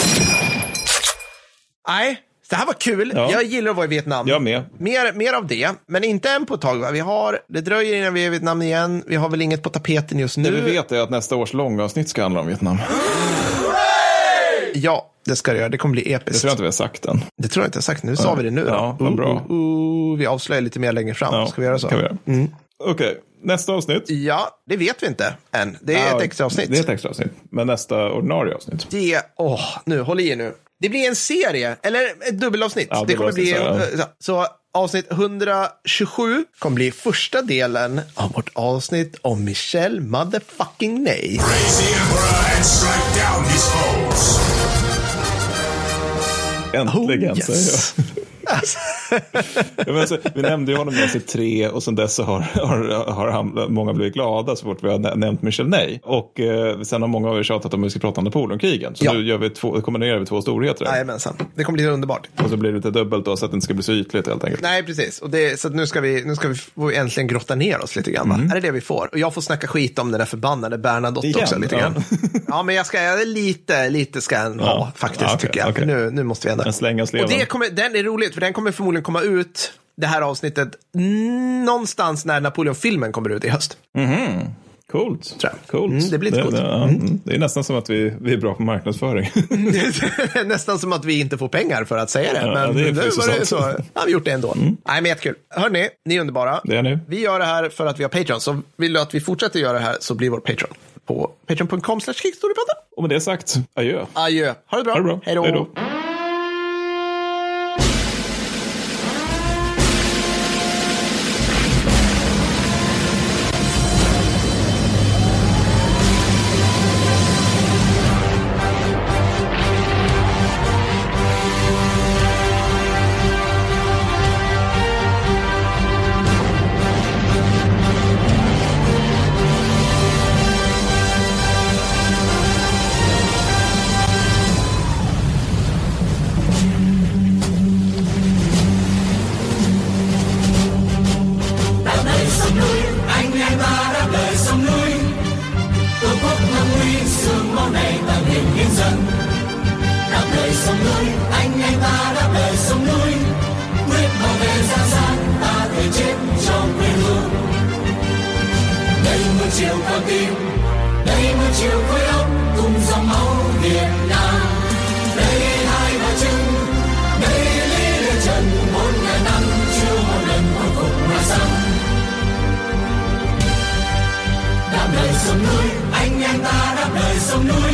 Nej, det här var kul. Ja. Jag gillar att vara i Vietnam. Jag med. Mer av det, men inte än på ett tag. Det dröjer innan vi är i Vietnam igen. Vi har väl inget på tapeten just nu. Det vi vet är att nästa års långavsnitt ska handla om Vietnam. Ja, det ska det göra. Det kommer bli episkt. Det tror jag inte vi har sagt än. Det tror jag inte jag har sagt. Nu sa vi det nu. Ja, vad bra. Vi avslöjar lite mer längre fram. Ska vi göra så? Kan vi göra. Okej, nästa avsnitt. Ja, det vet vi inte än. Det är ett extra avsnitt. Det är ett extra avsnitt. Men nästa ordinarie avsnitt. Håll i nu. Det blir en serie, eller ett dubbelavsnitt. Ja, det kommer bli så avsnitt 127 kommer bli första delen av vårt avsnitt om Michelle motherfucking Ney. Äntligen, säger jag. Alltså, vi nämnde ju honom i avsnitt 3 och sen dess så har många blivit glada så fort vi har nämnt Michelle Ney. Och sen har många av er tjatat om att vi ska prata om Napoleonkrigen. Så nu gör vi kombinerar vi 2 storheter. Jajamensan, det kommer bli underbart. Och så blir det lite dubbelt då så att det inte ska bli så ytligt helt enkelt. Nej, precis. Och så att nu ska vi äntligen grotta ner oss lite grann. Är det vi får? Och jag får snacka skit om den där förbannade Bernadotte igen, också lite grann. Ja, men jag ska lite ska jag ha faktiskt, tycker jag. Okay. Nu måste vi ändå. En slänga sleven. Och den är roligt, för den kommer förmodligen komma ut, det här avsnittet, någonstans när Napoleon-filmen kommer ut i höst. Coolt. Det blir lite coolt. Det är nästan som att vi är bra på marknadsföring. Nästan som att vi inte får pengar för att säga det. Men det är så har vi gjort det ändå. Nej, men jättekul. Hörrni, ni är underbara. Det är nu. Vi gör det här för att vi har Patreon. Så vill du att vi fortsätter göra det här så blir vår Patreon på patreon.com/kickstorypodden. Och med det sagt, adjö. Adjö. Ha det bra. Hej då. Anh em ta đáp lời sông núi.